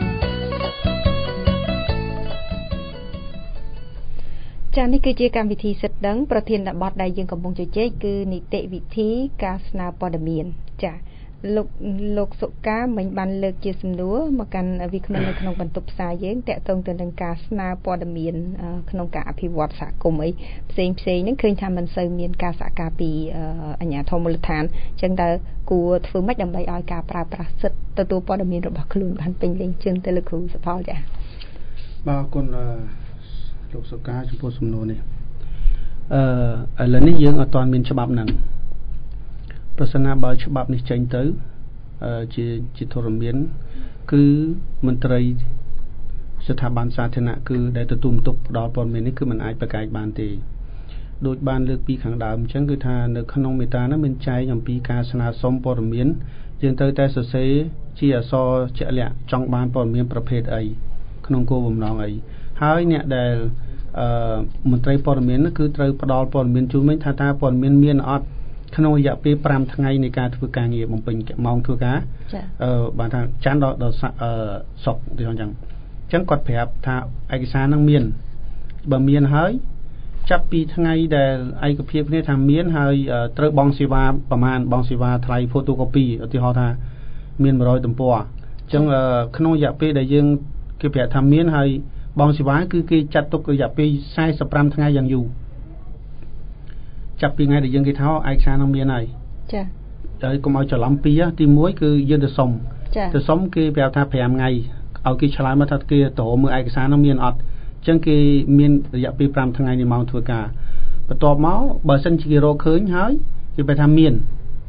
ចា៎នេះគឺជាកម្មវិធីសិទ្ធិដឹងប្រធានបទដែលយើងកំពុងជជែកគឺនីតិវិធីការស្នើព័ត៌មានចា៎លោកលោកសុកាមិញបានលើកជាសំណួរមកកាន់វិក្កាមនៅក្នុងបន្ទប់ផ្សាយយើងតាក់ទងទៅនឹងការស្នើព័ត៌មានក្នុងការអភិវឌ្ឍសហគមន៍អីផ្សេងផ្សេងហ្នឹងឃើញថាមិនសូវមានការសហការពីអាជ្ញាធរមូលដ្ឋានអញ្ចឹងតើគួរធ្វើម៉េចដើម្បីឲ្យការប្រើប្រាស់សិទ្ធិទទួលព័ត៌មានរបស់ខ្លួនបានពេញលេញជាងទៅលោកគ្រូសុផលចា៎បាទអរគុណលោកសុកាចំពោះសំណួរនេះអឺឥឡូវនេះយើងអត់ទាន់មានច្បាប់ហ្នឹងប្រសិនណាបើច្បាប់នេះចេញទៅជាជាធរមានគឺមន្ត្រីស្ថាប័នសាធារណៈគឺដែលទទួលបន្ទុកផ្ដល់ព័ត៌មាននេះគឺមិនអាចប្រកែកបានទេដូចបានលើកពីខាងដើមអញ្ចឹងគឺថានៅក្នុងមេតានោះមានចែកអំពីការស្នើសុំព័ត៌មានយើងត្រូវតែសរសេរជាអក្សរជាក់លាក់ចង់បានព័ត៌មានប្រភេទអីក្នុងគោលបំណងអីហើយអ្នកដែលអឺមន្ត្រីព័ត៌មានគឺត្រូវផ្ដល់ព័ត៌មានជូនវិញថាតើព័ត៌មានមានអត់ក្នុងរយៈពេលប្រាំថ្ងៃនៃការធ្វើការងារបំពេញម៉ោងធ្វើការអឺបានថាច័ន្ទដល់ដល់អឺសុក្រទីអញ្ចឹងអញ្ចឹងគាត់ប្រាប់ថាឯកសារហ្នឹងមានបើមានហើយចាប់ពីថ្ងៃដែលឯកភាពគ្នាថាមានហើយត្រូវបង់សេវាប្រមាណបង់សេវាថ្លៃ photocopy ឧទាហរណ៍ថាមានone hundredទំព័រអញ្ចឹងក្នុងរយៈពេលដែលយើងគេប្រាប់ថាមានហើយបង់សេវាគឺគេចាត់ទុករយៈពេលforty-fiveថ្ងៃយ៉ាងយូរចាប់ពីថ្ងៃដែលយើងគេថាឯកសារនឹងមានហើយចាហើយកុំឲ្យច្រឡំពីទីoneគឺយើងទៅសុំទៅសុំគេប្រាប់ថាfiveថ្ងៃឲ្យគេឆ្លើយមកថាគេទៅមើលឯកសារនឹងមានអត់អញ្ចឹងគេមានរយៈពេលfiveថ្ងៃនៃម៉ោងធ្វើការបន្ទាប់មកបើសិនជាគេរកឃើញហើយគេប្រាប់ថាមាន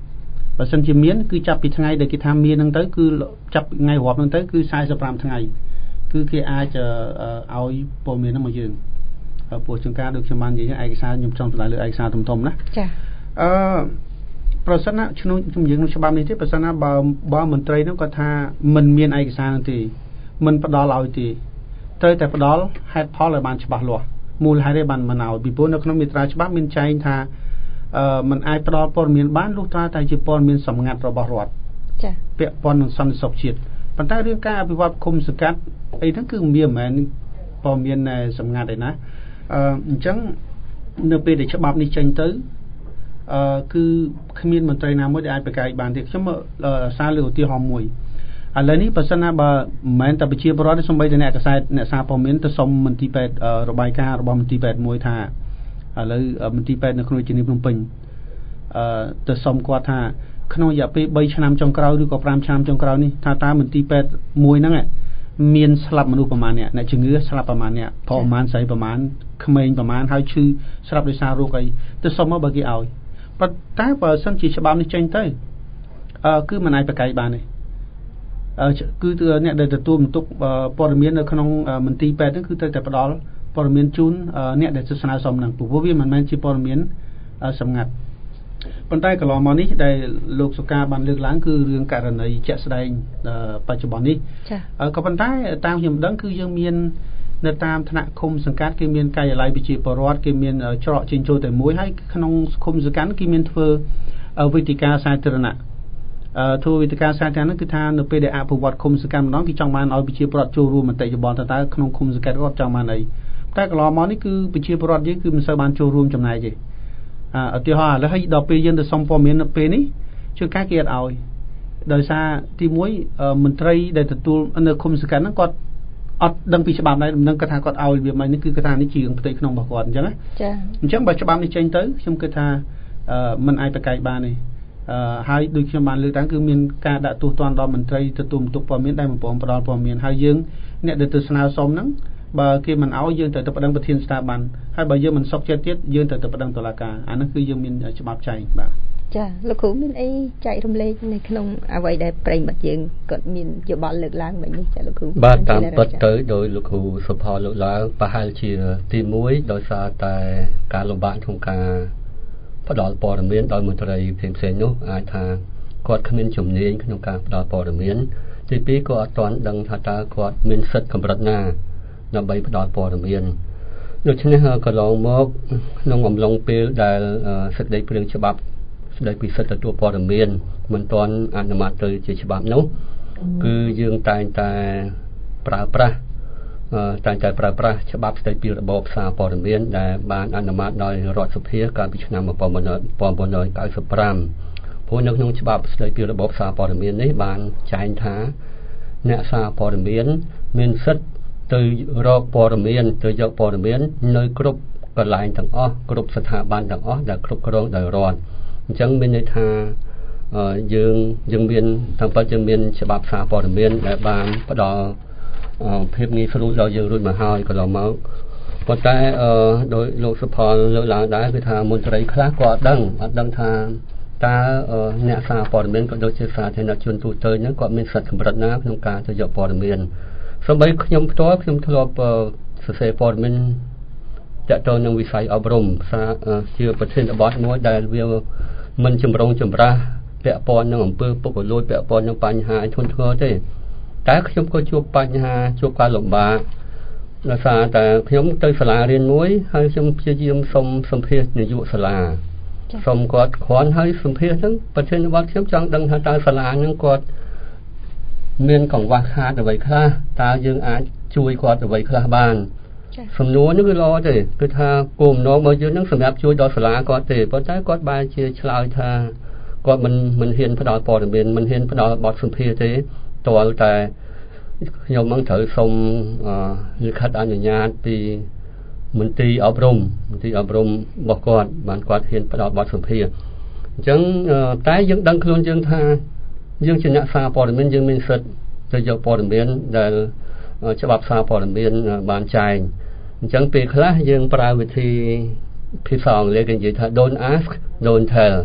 បើសិនជាមានគឺចាប់ពីថ្ងៃដែលគេថាមានហ្នឹងទៅគឺចាប់ថ្ងៃរាប់ហ្នឹងទៅគឺfour fiftyថ្ងៃគឺគេអាចឲ្យព័ត៌មានហ្នឹងមកយើងព្រោះជួនកាលដូចខ្ញុំបាននិយាយឯកសារខ្ញុំចង់សម្ដៅលើឯកសារធំៗណាចាអឺប្រសិនណាឈ្មោះជំយើងក្នុងច្បាប់នេះទេប្រសិនណាបើបើមន្ត្រីហ្នឹងគាត់ថាមិនមានឯកសារនោះទេមិនផ្ដល់ឲ្យទេត្រូវតែផ្ដល់ហេតុផលឲ្យបានច្បាស់លាស់មូលហេតុឯបានមិនឲ្យពីព្រោះនៅក្នុងមាត្រាច្បាប់មានចែងថាអឺมันអាចផ្ដល់ព័ត៌មានបានលុះត្រាតែជាព័ត៌មានសម្ងាត់របស់រដ្ឋចា៎ពាក់ព័ន្ធនឹងសន្តិសុខជាតិប៉ុន្តែរឿងការអភិវឌ្ឍឃុំសង្កាត់អីហ្នឹងគឺមានមិនមែនព័ត៌មានសម្ងាត់ឯណាអឺអញ្ចឹងនៅពេលដែលច្បាប់នេះចេញទៅអឺគឺគ្មានមន្ត្រីណាមួយដែលអាចប្រកែកបានទេខ្ញុំសារលើឧទាហរណ៍មួយឥឡូវនេះបើសិនណាបើមិនមែនតែប្រជាពលរដ្ឋទេសូម្បីតែអ្នកកសែតអ្នកសារព័ត៌មានទៅសុំមន្ទីរពេទ្យរបាយការណ៍របស់មន្ទីរពេទ្យមួយថាឥឡូវមន្ទីរពេទ្យនៅក្នុងរាជធានីភ្នំពេញអឺទៅសុំគាត់ថាក្នុងរយៈពេលthreeឆ្នាំចុងក្រោយឬក៏fiveឆ្នាំចុងក្រោយនេះថាតើមន្ទីរពេទ្យមួយហ្នឹងមានស្លាប់មនុស្សប្រមាណអ្នកអ្នកជំងឺស្លាប់ប្រមាណអ្នកប្រមាណស្រីប្រមាណក្មេងប្រមាណហើយឈឺស្លាប់ដោយសាររោគអីទៅសុំមកបើគេឲ្យប៉ុន្តែបើសិនជាច្បាប់នេះចេញទៅអឺគឺមិនអាចប្រកែកបានទេអឺគឺអ្នកដែលទទួលបន្ទុកព័ត៌មាននៅក្នុងមន្ទីរពេទ្យហ្នឹងគឺត្រូវតែផ្ដល់ព័ត៌មានជូនអ្នកដែលស្នើសុំហ្នឹងព្រោះវាមិនមែនជាព័ត៌មានសម្ងាត់ប៉ុន្តែកន្លងមកនេះដែលលោកសុខាបានលើកឡើងគឺរឿងករណីជាក់ស្ដែងបច្ចុប្បន្ននេះចា៎ក៏ប៉ុន្តែតាមខ្ញុំដឹងគឺយើងមាននៅតាមថ្នាក់ឃុំសង្កាត់គេមានការិយាល័យប្រជាពលរដ្ឋគេមានច្រកចេញចូលតែមួយហើយក្នុងឃុំសង្កាត់គេមានធ្វើវេទិកាសាធារណៈអឺធ្វើវេទិកាសាធារណៈគឺថានៅពេលដែលអភិវឌ្ឍឃុំសង្កាត់ម្ដងគេចង់បានឲ្យប្រជាពលរដ្ឋចូលរួមមតិយោបល់តើតើក្នុងឃុំសង្កាត់គាត់ចង់បានអីតែកន្លងមកនេះគឺប្រជាពលរដ្ឋយើងគឺមិនសូវបានចូលរួមចំណែកទេអឺឧទាហរណ៍ឥឡូវហើយដល់ពេលយើងទៅសុំព័ត៌មាននៅពេលនេះជួនកាលគេអត់ឲ្យដោយសារទីមួយមន្ត្រីដែលទទួលនៅឃុំសង្កាត់ហ្នឹងគាត់អត់ដឹងពីច្បាប់ដែរនឹងគាត់ថាគាត់ឲ្យវាមិននេះគឺគាត់ថានេះជារឿងផ្ទៃក្នុងរបស់គាត់អញ្ចឹងណាចា៎អញ្ចឹងបើច្បាប់នេះចេញទៅខ្ញុំគិតថាអឺមិនអាចប្រកែកបានទេអឺហើយដូចខ្ញុំបានលើកឡើងគឺមានការដាក់ទោសទណ្ឌដល់មន្ត្រីទទួលបន្ទុកព័ត៌មានដែលមិនព្រមផ្ដល់ព័ត៌មានហើយយើងអ្នកដែលទៅស្នើសុំហ្នឹងបើគេមិនឲ្យយើងត្រូវទៅប្តឹងប្រធានស្ថាប័នហើយបើយើងមិនសុខចិត្តទៀតយើងត្រូវទៅប្តឹងតុលាការអានោះគឺយើងមានច្បាប់ចែងបាទចាលោកគ្រូមានអីចែករំលែកនៅក្នុងអ្វីដែលប្រិយមិត្តយើងគាត់មានយោបល់លើកឡើងបែបនេះចាលោកគ្រូបាទតាមពិតទៅដោយលោកគ្រូសុផលលើកឡើងប្រហែលជាទីមួយដោយសារតែការលំបាកក្នុងការផ្ដល់ព័ត៌មានដល់មន្ត្រីផ្សេងៗនោះអាចថាគាត់គ្មានជំនាញក្នុងការផ្ដល់ព័ត៌មានទីពីរក៏អត់ទាន់ដឹងថាតើគាត់មានសិទ្ធិកម្រិតណាដើម្បីផ្ដល់ព័ត៌មានដូច្នេះក៏ឡងមកក្នុងអំឡុងពេលដែលសេចក្តីព្រាងច្បាប់ស្តីពីសិទ្ធិទទួលព័ត៌មានមិនទាន់អនុម័តទៅជាច្បាប់នោះគឺយើងតែងតែប្រើប្រាស់តែងតែប្រើប្រាស់ច្បាប់ស្តីពីរបបសារព័ត៌មានដែលបានអនុម័តដោយរដ្ឋសភាកាលពីឆ្នាំnineteen ninety-fiveព្រោះនៅក្នុងច្បាប់ស្តីពីរបបសារព័ត៌មាននេះបានចែងថាអ្នកសារព័ត៌មានមានសិទ្ធិទៅរកព័ត៌មានទៅយកព័ត៌មាននៅគ្រប់កន្លែងទាំងអស់គ្រប់ស្ថាប័នទាំងអស់ដែលគ្រប់គ្រងដោយរដ្ឋអញ្ចឹងមានន័យថាយើងយើងមានតាមពិតយើងមានច្បាប់សារព័ត៌មានដែលបានផ្ដល់ភាពងាយស្រួលដល់យើងរួចមកហើយកន្លងមកប៉ុន្តែដោយលោកសុផលលើកឡើងដែរគឺថាមន្ត្រីខ្លះក៏អត់ដឹងអត់ដឹងថាតើអ្នកសារព័ត៌មានក៏ដូចជាសាធារណជនទូទៅហ្នឹងគាត់មានសិទ្ធិកម្រិតណាក្នុងការទៅយកព័ត៌មានសូម្បីខ្ញុំផ្ទាល់ខ្ញុំធ្លាប់សរសេរព័ត៌មានតទៅនឹងវិស័យអប់រំជាប្រធានបទមួយដែលវាមិនចម្រុងចម្រាស់ពាក់ព័ន្ធនឹងអំពើពុករលួយពាក់ព័ន្ធនឹងបញ្ហាធ្ងន់ធ្ងរទេតែខ្ញុំក៏ជួបបញ្ហាជួបការលំបាកដោយសារតែខ្ញុំទៅសាលារៀនមួយហើយខ្ញុំព្យាយាមសុំសម្ភាសនាយកសាលាសុំគាត់គ្រាន់ហើយសម្ភាសហ្នឹងប្រធានបទខ្ញុំចង់ដឹងថាតើសាលាហ្នឹងគាត់មានកង្វះខាតអ្វីខ្លះតើយើងអាចជួយគាត់អ្វីខ្លះបានសំណួរនេះគឺល្អទេគឺថាគោលបំណងរបស់យើងនឹងសម្រាប់ជួយដល់សាលាគាត់ទេប៉ុន្តែគាត់បែរជាឆ្លើយថាគាត់មិនមិនហ៊ានផ្ដល់ព័ត៌មានមិនហ៊ានផ្ដល់បទសម្ភាសន៍ទេតើតែខ្ញុំនឹងត្រូវសុំលិខិតអនុញ្ញាតពីមន្ត្រីអប់រំមន្ត្រីអប់រំរបស់គាត់បានគាត់ហ៊ានផ្ដល់បទសម្ភាសន៍អញ្ចឹងតែយើងដឹងខ្លួនយើងថាយើងជាអ្នកសារព័ត៌មានយើងមានសិទ្ធិទៅយកព័ត៌មានដែលច្បាប់សារព័ត៌មានបានចែងអញ្ចឹងពេលខ្លះយើងប្រើវិធីភាសាអង់គ្លេសគេនិយាយថា don't ask don't tell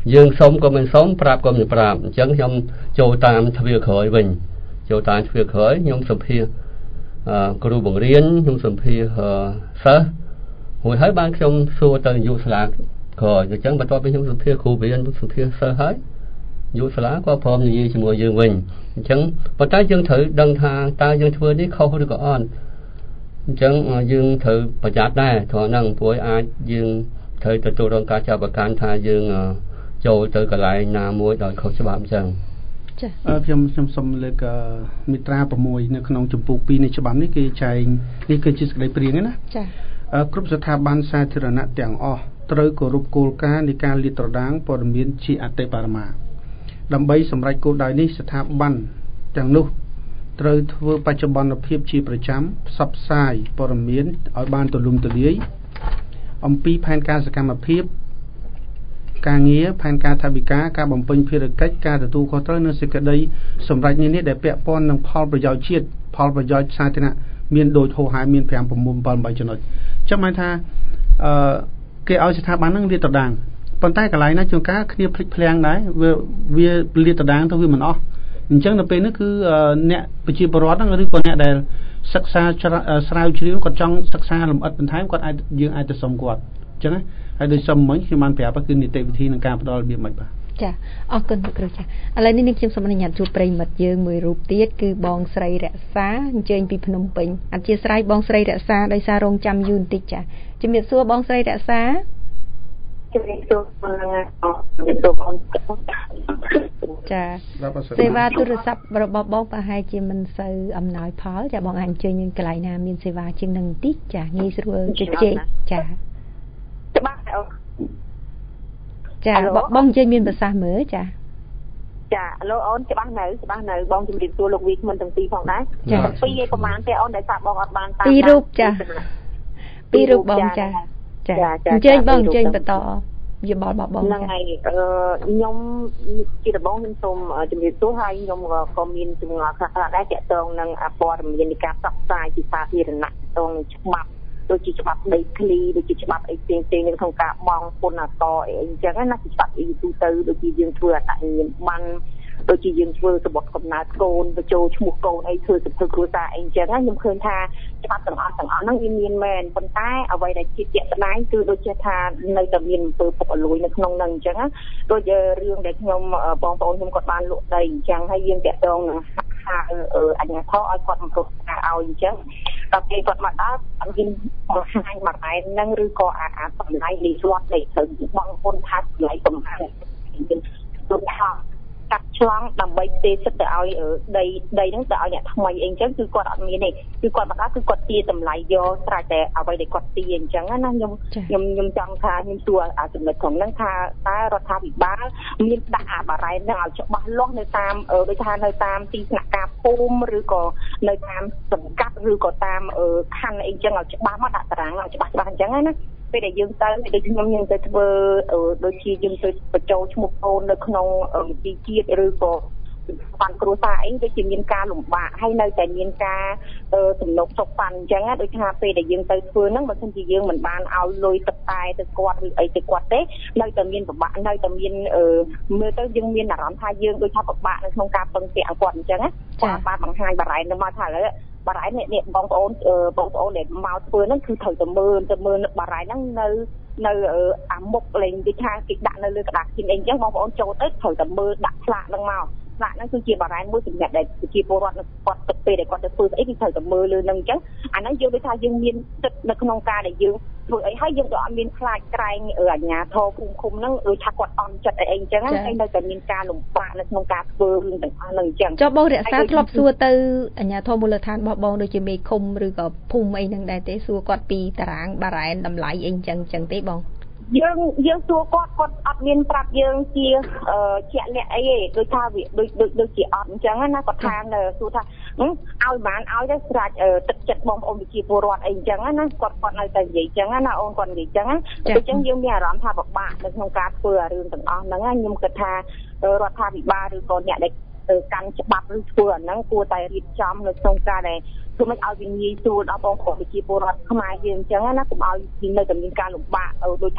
យើងសុំក៏មិនសុំប្រាប់ក៏មិនប្រាប់អញ្ចឹងខ្ញុំចូលតាមទ្វារក្រោយវិញចូលតាមទ្វារក្រោយខ្ញុំសម្ភាសអឺគ្រូបង្រៀនខ្ញុំសម្ភាសសិស្សរួចហើយបានខ្ញុំសួរទៅយុវសាលាក្រោយអញ្ចឹងបន្ទាប់ពីខ្ញុំសម្ភាសគ្រូបង្រៀនសម្ភាសសិស្សហើយយុវសាលាក៏ព្រមនិយាយជាមួយយើងវិញអញ្ចឹងប៉ុន្តែយើងត្រូវដឹងថាតើយើងធ្វើនេះខុសឬក៏អត់អញ្ចឹងយើងត្រូវប្រយ័ត្នដែរព្រោះហ្នឹងព្រោះអាចយើងត្រូវទទួលរងការចាប់ប្រកាន់ថាយើងចូលទៅកន្លែងណាមួយដោយខុសច្បាប់អញ្ចឹងចា៎ខ្ញុំខ្ញុំសូមលើកមាត្រា6នៅក្នុងជំពូក2នៃច្បាប់នេះគេចែងនេះគឺជាសេចក្តីព្រាងណាចា៎គ្រប់ស្ថាប័នសាធារណៈទាំងអស់ត្រូវគោរពគោលការណ៍នៃការលាតត្រដាងព័ត៌មានជាអតិបរមាដើម្បីសម្រេចគោលដៅនេះស្ថាប័នទាំងនោះត្រូវធ្វើបច្ចុប្បន្នភាពជាប្រចាំផ្សព្វផ្សាយព័ត៌មានឲ្យបានទូលំទូលាយអំពីផែនការសកម្មភាពការងារផែនការថវិកាការបំពេញភារកិច្ចការទទួលខុសត្រូវនិងសេចក្តីសម្រេចនានាដែលពាក់ព័ន្ធនឹងផលប្រយោជន៍ជាតិផលប្រយោជន៍សាធារណៈមានដូចហោហាយមាន5 6 7 8ចំណុចចាំបានថាអឺគេឲ្យស្ថាប័នហ្នឹងលាតត្រដាងប៉ុន្តែកន្លែងណាជួនកាលគ្នាភ្លេចភ្លាំងដែរវាវាលាតត្រដាងទៅវាមិនអស់អញ្ចឹងនៅពេលនេះគឺអ្នកប្រជាពលរដ្ឋហ្នឹងឬក៏អ្នកដែលសិក្សាស្រាវជ្រាវគាត់ចង់សិក្សាលម្អិតបន្ថែមគាត់អាចយើងអាចទៅសុំគាត់អញ្ចឹងណាហើយដោយសុំមិញខ្ញុំបានប្រាប់គឺនីតិវិធីក្នុងការផ្ដល់របៀបមិនបាទចាអរគុណលោកគ្រូចាឥឡូវនេះខ្ញុំសូមអនុញ្ញាតជួបប្រិយមិត្តយើងមួយរូបទៀតគឺបងស្រីរក្សាអញ្ជើញពីភ្នំពេញអធិស្ឋានបងស្រីរក្សាដោយសាររងចាំយូរបន្តិចចាជំរាបសួរបងស្រីរក្សាជំរាបសួរជំរាបសួរបងចាសេវាទូរស័ព្ទរបស់បងប្រហែលជាមិនសូវអំណោយផលចាបងអាចអញ្ជើញយើងកន្លែងណាមានសេវាជាងនឹងបន្តិចចាងាយស្រួលជជែកចាច្បាស់ចាបងអញ្ជើញមានប្រសាសន៍មើលចាចាលោកអូនច្បាស់នៅច្បាស់នៅបងជំរាបសួរលោកវីមិនទាំងពីរផងដែរចាពីរឯប្រហែលទេអូនដែលសាប់បងអត់បានតាមពីររូបចាពីររូបបងចាចាអញ្ជើញបងអញ្ជើញបន្តយល់របស់បងហ្នឹងហើយខ្ញុំជាដំបូងខ្ញុំសូមជំរាបសួរហើយខ្ញុំក៏មានចម្ងល់ខ្លះៗដែរទាក់ទងនឹងព័ត៌មាននៃការផ្សព្វផ្សាយជាសាធារណៈទាក់ទងនឹងច្បាប់ដូចជាច្បាប់ដីធ្លីដូចជាច្បាប់អីផ្សេងៗនៅក្នុងការបង់ពន្ធអករអីអញ្ចឹងណាច្បាប់អីទូទៅដូចជាយើងធ្វើអត្តញ្ញាណប័ណ្ណដូចជាយើងធ្វើសម្បត្តិកំណើតកូនបញ្ចូលឈ្មោះកូនអីធ្វើសន្ធឹកគ្រួសារអីអញ្ចឹងណាខ្ញុំឃើញថាច្បាប់ទាំងអស់ទាំងអស់ហ្នឹងវាមានមែនប៉ុន្តែអ្វីដែលជាជាក់ស្ដែងគឺដូចជាថានៅតែមានអំពើពុករលួយនៅក្នុងហ្នឹងអញ្ចឹងណាដូចរឿងដែលខ្ញុំបងប្អូនខ្ញុំគាត់បានលក់ដីអញ្ចឹងហើយយើងតាក់ទងនឹងហៅអញ្ញាធរឲ្យគាត់មកគ្រប់ការឲ្យអញ្ចឹងដល់ពេលគាត់មកដល់អត់មានបង្ហាញមួយរ៉ែហ្នឹងឬក៏អាអាតម្លៃលិស្លាប់នៃត្រូវបងប្អូនថាតម្លៃប្រមាណមានទុកថាកាត់ឆ្លងដើម្បីទេសិទ្ធទៅឲ្យដីដីហ្នឹងទៅឲ្យអ្នកថ្មីអីអញ្ចឹងគឺគាត់អត់មានទេគឺគាត់មកដល់គឺគាត់ទាតម្លៃយកស្រេចតែអ្វីដែលគាត់ទាអញ្ចឹងណាខ្ញុំខ្ញុំខ្ញុំចង់ថាខ្ញុំសួរអាចំណុចក្នុងហ្នឹងថាតើរដ្ឋាភិបាលមានដាក់អាបារ៉ែហ្នឹងឲ្យច្បាស់លាស់នៅតាមដូចថានៅតាមទីស្នាក់ការភូមិឬក៏នៅតាមសង្កាត់ឬក៏តាមខណ្ឌអីអញ្ចឹងឲ្យច្បាស់មកដាក់តារាងឲ្យច្បាស់ច្បាស់អញ្ចឹងណាពេលដែលយើងទៅដូចខ្ញុំយើងទៅធ្វើដូចជាយើងទៅបញ្ចូលឈ្មោះកូននៅក្នុងវិធីជាតិឬក៏បានគ្រួសារអីដូចជាមានការលំបាកហើយនៅតែមានការទំនុកទុកប៉ាន់អញ្ចឹងដូចថាពេលដែលយើងទៅធ្វើហ្នឹងបើមិនជាយើងមិនបានឲ្យលុយទឹកតែទៅគាត់ឬអីទៅគាត់ទេនៅតែមានពិបាកនៅតែមានមើលទៅយើងមានអារម្មណ៍ថាយើងដូចថាពិបាកនៅក្នុងការពឹងពាក់គាត់អញ្ចឹងណាគាត់បានបង្ហាញបារ៉ែនមកថាឥឡូវបារ៉ែននេះបងប្អូនបងប្អូនដែលមកធ្វើហ្នឹងគឺត្រូវតែមើលទៅមើលបារ៉ែនហ្នឹងនៅនៅអាមុខលេងដូចថាគេដាក់នៅលើกระดาษអីអញ្ចឹងបងប្អូនចូលទៅត្រូវតែមើលដាក់ផ្លាកហ្នឹងមកផ្លាកហ្នឹងគឺជាបារ៉ែនមួយសម្រាប់ដែលប្រជាពលរដ្ឋគាត់ទឹកពេលដែលគាត់ទៅធ្វើស្អីគឺត្រូវតែមើលលើហ្នឹងអញ្ចឹងអាហ្នឹងយើងដូចថាយើងមានសិទ្ធិនៅក្នុងការដែលយើងធ្វើអីហើយយើងក៏អត់មានខ្លាចក្រែងអាជ្ញាធរភូមិឃុំហ្នឹងដូចថាគាត់អន់ចិត្តអីអញ្ចឹងហើយនៅតែមានការលំបាកនៅក្នុងការធ្វើរឿងទាំងអស់ហ្នឹងអញ្ចឹងចុះបងរក្សាធ្លាប់សួរទៅអាជ្ញាធរមូលដ្ឋានរបស់បងដូចជាមេឃុំឬក៏ភូមិអីហ្នឹងដែរទេសួរគាត់ពីតារាងបារ៉ែនតម្លៃអីអញ្ចឹងអញ្ចឹងទេបងយើងយើងសួរគាត់គាត់អត់មានប្រាប់យើងជាជាក់លាក់អីទេដូចថាវាដូចដូចដូចជាអត់អញ្ចឹងណាគាត់ថាសួរថាឲ្យបានឲ្យទៅស្រាច់ទឹកចិត្តបងប្អូនប្រជាពលរដ្ឋអីអញ្ចឹងណាគាត់គាត់នៅតែនិយាយអញ្ចឹងណាអូនគាត់និយាយអញ្ចឹងអញ្ចឹងយើងមានអារម្មណ៍ថាពិបាកនៅក្នុងការធ្វើរឿងទាំងអស់ហ្នឹងខ្ញុំគិតថារដ្ឋាភិបាលឬក៏អ្នកដែលកាន់ច្បាប់ឬធ្វើអាហ្នឹងគួរតែរៀបចំនៅក្នុងការដែលធ្វើមិនឲ្យវាងាយស្រួលដល់បងប្អូនប្រជាពលរដ្ឋខ្មែរយើងអញ្ចឹងណាកុំឲ្យនៅតែមានការលំបាកដូចថា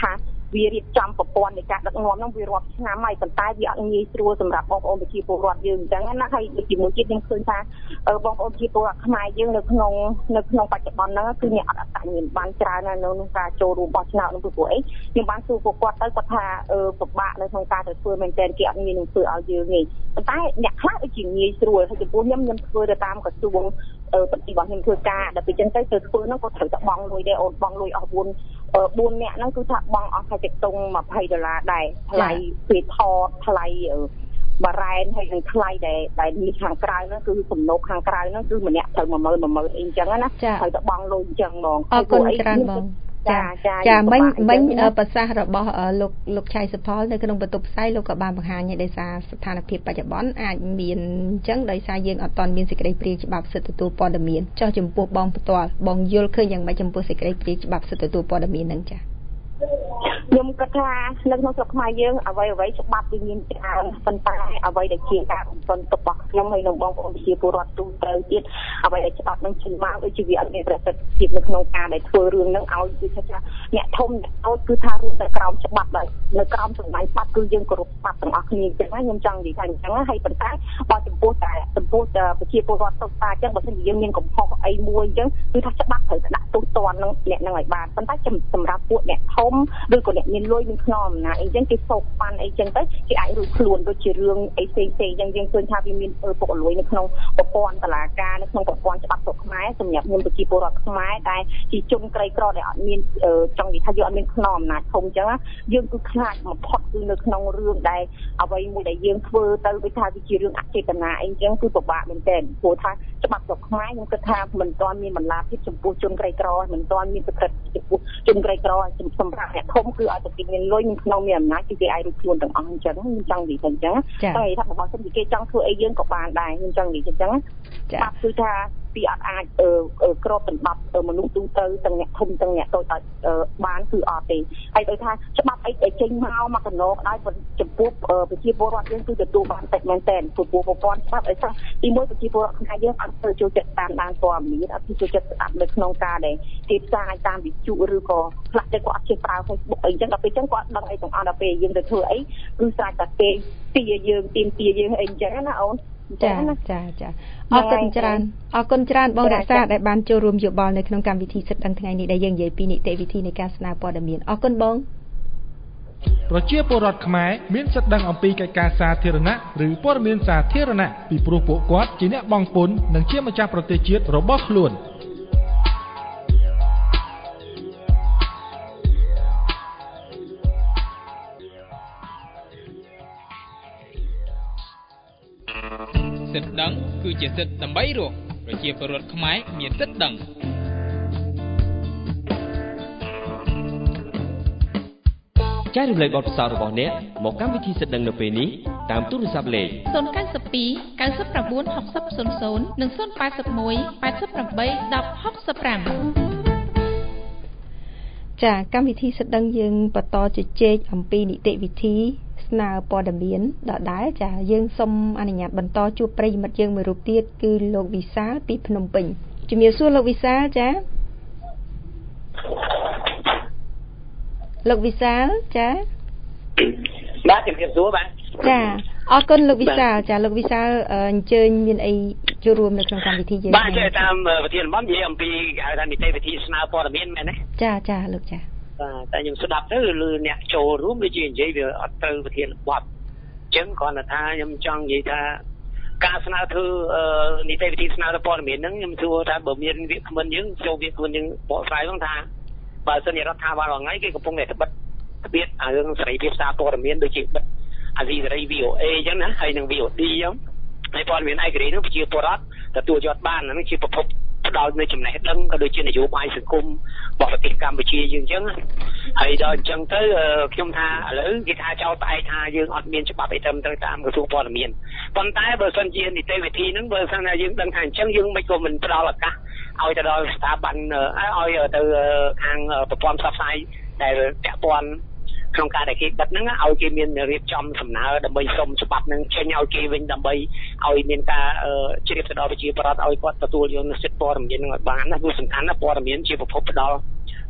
វារៀបចំប្រព័ន្ធនៃការដឹកនាំហ្នឹងវារាប់ឆ្នាំហើយប៉ុន្តែវាអត់ងាយស្រួលសម្រាប់បងប្អូនប្រជាពលរដ្ឋយើងអញ្ចឹងណាហើយជាមួយទៀតខ្ញុំឃើញថាបងប្អូនប្រជាពលរដ្ឋខ្មែរយើងនៅក្នុងនៅក្នុងបច្ចុប្បន្នហ្នឹងគឺអ្នកអត់អត្តសញ្ញាណបានច្រើនណាស់នៅក្នុងការចូលរួមបោះឆ្នោតនោះព្រោះអីខ្ញុំបានសួរពួកគាត់ទៅគាត់ថាពិបាកនៅក្នុងការទៅធ្វើមែនទែនគេអត់ងាយនឹងធ្វើឲ្យយើងទេប៉ុន្តែអ្នកខ្លះដូចជាងាយស្រួលហើយចំពោះខ្ញុំខ្ញុំធ្វើទៅតាមក្រសួងបន្ទីរបស់ខ្ញុំធ្វើការដល់ពេលចឹងទៅទៅធ្វើហ្នឹងក៏ត្រូវតែបង់លុយដែរអូនបង់លុយអស់4 4នាក់ហ្នឹងគឺថាបង់អស់តែជិតតុង20ដុល្លារដែរថ្លៃពេលថតថ្លៃបារ៉ែនហើយនឹងថ្លៃដែលដែលមានខាងក្រៅហ្នឹងគឺសំណូកខាងក្រៅហ្នឹងគឺម្នាក់ត្រូវ10000 10000អីចឹងណាត្រូវតែបង់លុយចឹងហ្មងអរគុណច្រើនបងចាចាមិញមិញប្រសាសន៍របស់លោកលោកឆៃសុផលនៅក្នុងបន្ទប់ផ្សាយលោកក៏បានបង្ហាញដោយសារស្ថានភាពបច្ចុប្បន្នអាចមានអញ្ចឹងដោយសារយើងអត់ទាន់មានសេចក្តីព្រាងច្បាប់សិទ្ធិទទួលព័ត៌មានចោះចំពោះបងផ្ទាល់បងយល់ឃើញយ៉ាងម៉េចចំពោះសេចក្តីព្រាងច្បាប់សិទ្ធិទទួលព័ត៌មានហ្នឹងចាខ្ញុំគិតថានៅក្នុងស្រុកខ្មែរយើងអ្វីអ្វីច្បាប់វាមានច្រើនប៉ុន្តែអ្វីដែលជាការបំពេញទុករបស់ខ្ញុំហើយនឹងបងប្អូនប្រជាពលរដ្ឋទូទៅទៀតអ្វីដែលច្បាប់នឹងចេញមកដូចជាវាអត់មានប្រសិទ្ធភាពនៅក្នុងការដែលធ្វើរឿងហ្នឹងឲ្យគឺថាអ្នកធំអ្នកតូចគឺថារួមតែក្រោមច្បាប់ដែរនៅក្រោមសម្ដែងច្បាប់គឺយើងគោរពច្បាប់ទាំងអស់គ្នាអញ្ចឹងខ្ញុំចង់និយាយថាអញ្ចឹងហើយប៉ុន្តែបើចំពោះតែចំពោះប្រជាពលរដ្ឋទុកតាអញ្ចឹងបើមិនយើងមានកំហុសអីមួយអញ្ចឹងគឺថាច្បាប់ត្រូវដាក់ទោសទណ្ឌនឹងអ្នកហ្នឹងឲ្យបានប៉ុន្តែសម្រាប់ពួកអ្នកធំឬក៏អ្នកមានលុយមានខ្នងអំណាចអីចឹងគេសោកប៉ាន់អីចឹងទៅគេអាចរួចខ្លួនដូចជារឿងអីផ្សេងផ្សេងចឹងយើងឃើញថាវាមានពុករលួយនៅក្នុងប្រព័ន្ធតុលាការនៅក្នុងប្រព័ន្ធច្បាប់ស្រុកខ្មែរសម្រាប់ខ្ញុំប្រជាពលរដ្ឋខ្មែរដែលជាជនក្រីក្រដែលអត់មានចង់និយាយថាយើងអត់មានខ្នងអំណាចធំចឹងយើងគឺខ្លាចបំផុតគឺនៅក្នុងរឿងដែលអ្វីមួយដែលយើងធ្វើទៅដូចថាវាជារឿងអចេតនាអីចឹងគឺពិបាកមែនទែនព្រោះថាច្បាប់ស្រុកខ្មែរខ្ញុំគិតថាមិនទាន់មានបន្លាភាពចំពោះជនក្រីក្រមិនទាន់មានប្រតិបត្តិចំពោះជនក្រីក្រសម្រាប់អ្នកធំគឺឲ្យតែមានលុយមានក្នុងមានអំណាចគឺគេអាចរួចខ្លួនទាំងអស់អញ្ចឹងខ្ញុំចង់និយាយថាអញ្ចឹងតែនិយាយថាបើសិនជាគេចង់ធ្វើអីយើងក៏បានដែរខ្ញុំចង់និយាយអញ្ចឹងច្បាប់គឺថាពីអត់អាចក្របដណ្ដប់មនុស្សទូទៅទាំងអ្នកធំទាំងអ្នកតូចអាចបានគឺអត់ទេហើយដោយថាច្បាប់អីដែលចេញមកមកកណោដោយចំពោះប្រជាពលរដ្ឋយើងគឺទទួលបានតិចមែនតើព្រោះប្រព័ន្ធច្បាប់អីថាទីមួយប្រជាពលរដ្ឋខ្មែរយើងអត់ទៅចូលចិត្តតាមដានព័ត៌មានអត់ចូលចិត្តស្ដាប់នៅក្នុងការដែលគេផ្សាយតាមវិទ្យុឬក៏ខ្លះទៅគាត់អត់ចេះប្រើ Facebook អីចឹងដល់ពេលចឹងគាត់ដឹងអីទាំងអស់ដល់ពេលយើងទៅធ្វើអីគឺស្អាតតែគេទាយើងទៀមទាយើងអីចឹងណាអូនចាចាចាអរគុណច្រើនអរគុណច្រើនបងរក្សាដែលបានចូលរួមយោបល់នៅក្នុងកម្មវិធីសិទ្ធិដឹងថ្ងៃនេះដែលយើងនិយាយពីនីតិវិធីនៃការស្នើព័ត៌មានអរគុណបងប្រជាពលរដ្ឋខ្មែរមានសិទ្ធិដឹងអំពីកិច្ចការសាធារណៈឬព័ត៌មានសាធារណៈពីព្រោះពួកគាត់ជាអ្នកបង់ពន្ធនិងជាម្ចាស់ប្រទេសជាតិរបស់ខ្លួនសិទ្ធិដឹងគឺជាសិទ្ធិដើម្បីរស់ប្រជាពលរដ្ឋខ្មែរមានសិទ្ធិដឹងចែករំលែកបទពិសោធន៍របស់អ្នកមកកម្មវិធីសិទ្ធិដឹងនៅពេលនេះតាមទូរស័ព្ទលេខศูนย์ เก้า สอง เก้า เก้า หก ศูนย์ ศูนย์ ศูนย์ និង ศูนย์ แปด หนึ่ง แปด แปด หนึ่ง หก ห้าចាកម្មវិធីសិទ្ធិដឹងយើងបន្តជជែកអំពីនីតិវិធីស្នើព័ត៌មានដដែលចាយើងសូមអនុញ្ញាតបន្តជួបប្រិយមិត្តយើងមួយរូបទៀតគឺលោកវិសាលពីភ្នំពេញជំរាបសួរលោកវិសាលចាលោកវិសាលចាបាទជំរាបសួរបាទចាអរគុណលោកវិសាលចាលោកវិសាលអញ្ជើញមានអីចូលរួមនៅក្នុងកម្មវិធីយើងបាទចាតាមវិធានបទនិយាយអំពីហៅថានីតិវិធីស្នើព័ត៌មានមែនទេចាចាលោកចាបាទតែខ្ញុំស្ដាប់ទៅឬអ្នកចូលរួមដូចជានិយាយវាអត់ត្រូវវិធានបទអញ្ចឹងគ្រាន់តែថាខ្ញុំចង់និយាយថាការស្នើធ្វើនីតិវិធីស្នើព័ត៌មានហ្នឹងខ្ញុំសួរថាបើមានវាគ្មិនយើងចូលវាគ្មិនយើងបកស្រាយហ្នឹងថាបើសិនជារដ្ឋាភិបាលថ្ងៃគេកំពុងតែបិទទ្វាររឿងសេរីភាពសារព័ត៌មានដូចជាបិទអាស៊ីសេរី វី អូ เอ អញ្ចឹងណាហើយនឹង វី អូ ឌី អញ្ចឹងហើយព័ត៌មានឯករាជ្យហ្នឹងប្រជាពលរដ្ឋទទួលយកបានហ្នឹងជាប្រភពផ្ដល់នៅចំណេះដឹងក៏ដូចជានយោបាយសង្គមរបស់ប្រទេសកម្ពុជាយើងអញ្ចឹងហើយដល់អញ្ចឹងទៅខ្ញុំថាឥឡូវគេថាចោទផ្អែកថាយើងអត់មានច្បាប់អីត្រឹមត្រូវតាមក្រសួងព័ត៌មានប៉ុន្តែបើសិនជានីតិវិធីហ្នឹងបើសិនថាយើងដឹងថាអញ្ចឹងយើងមិនក៏មិនផ្ដល់ឱកាសឲ្យទៅដល់ស្ថាប័នឲ្យទៅខាងប្រព័ន្ធផ្សព្វផ្សាយដែលពាក់ព័ន្ធក្នុងការដែលគេបិទហ្នឹងឲ្យគេមានរៀបចំសំណើដើម្បីសុំច្បាប់ហ្នឹងចេញឲ្យគេវិញដើម្បីឲ្យមានការជ្រាបទៅដល់ប្រជាពលរដ្ឋឲ្យគាត់ទទួលយកសិទ្ធិព័ត៌មានហ្នឹងឲ្យបានណាវាសំខាន់ណាព័ត៌មានជាប្រភពផ្ដល់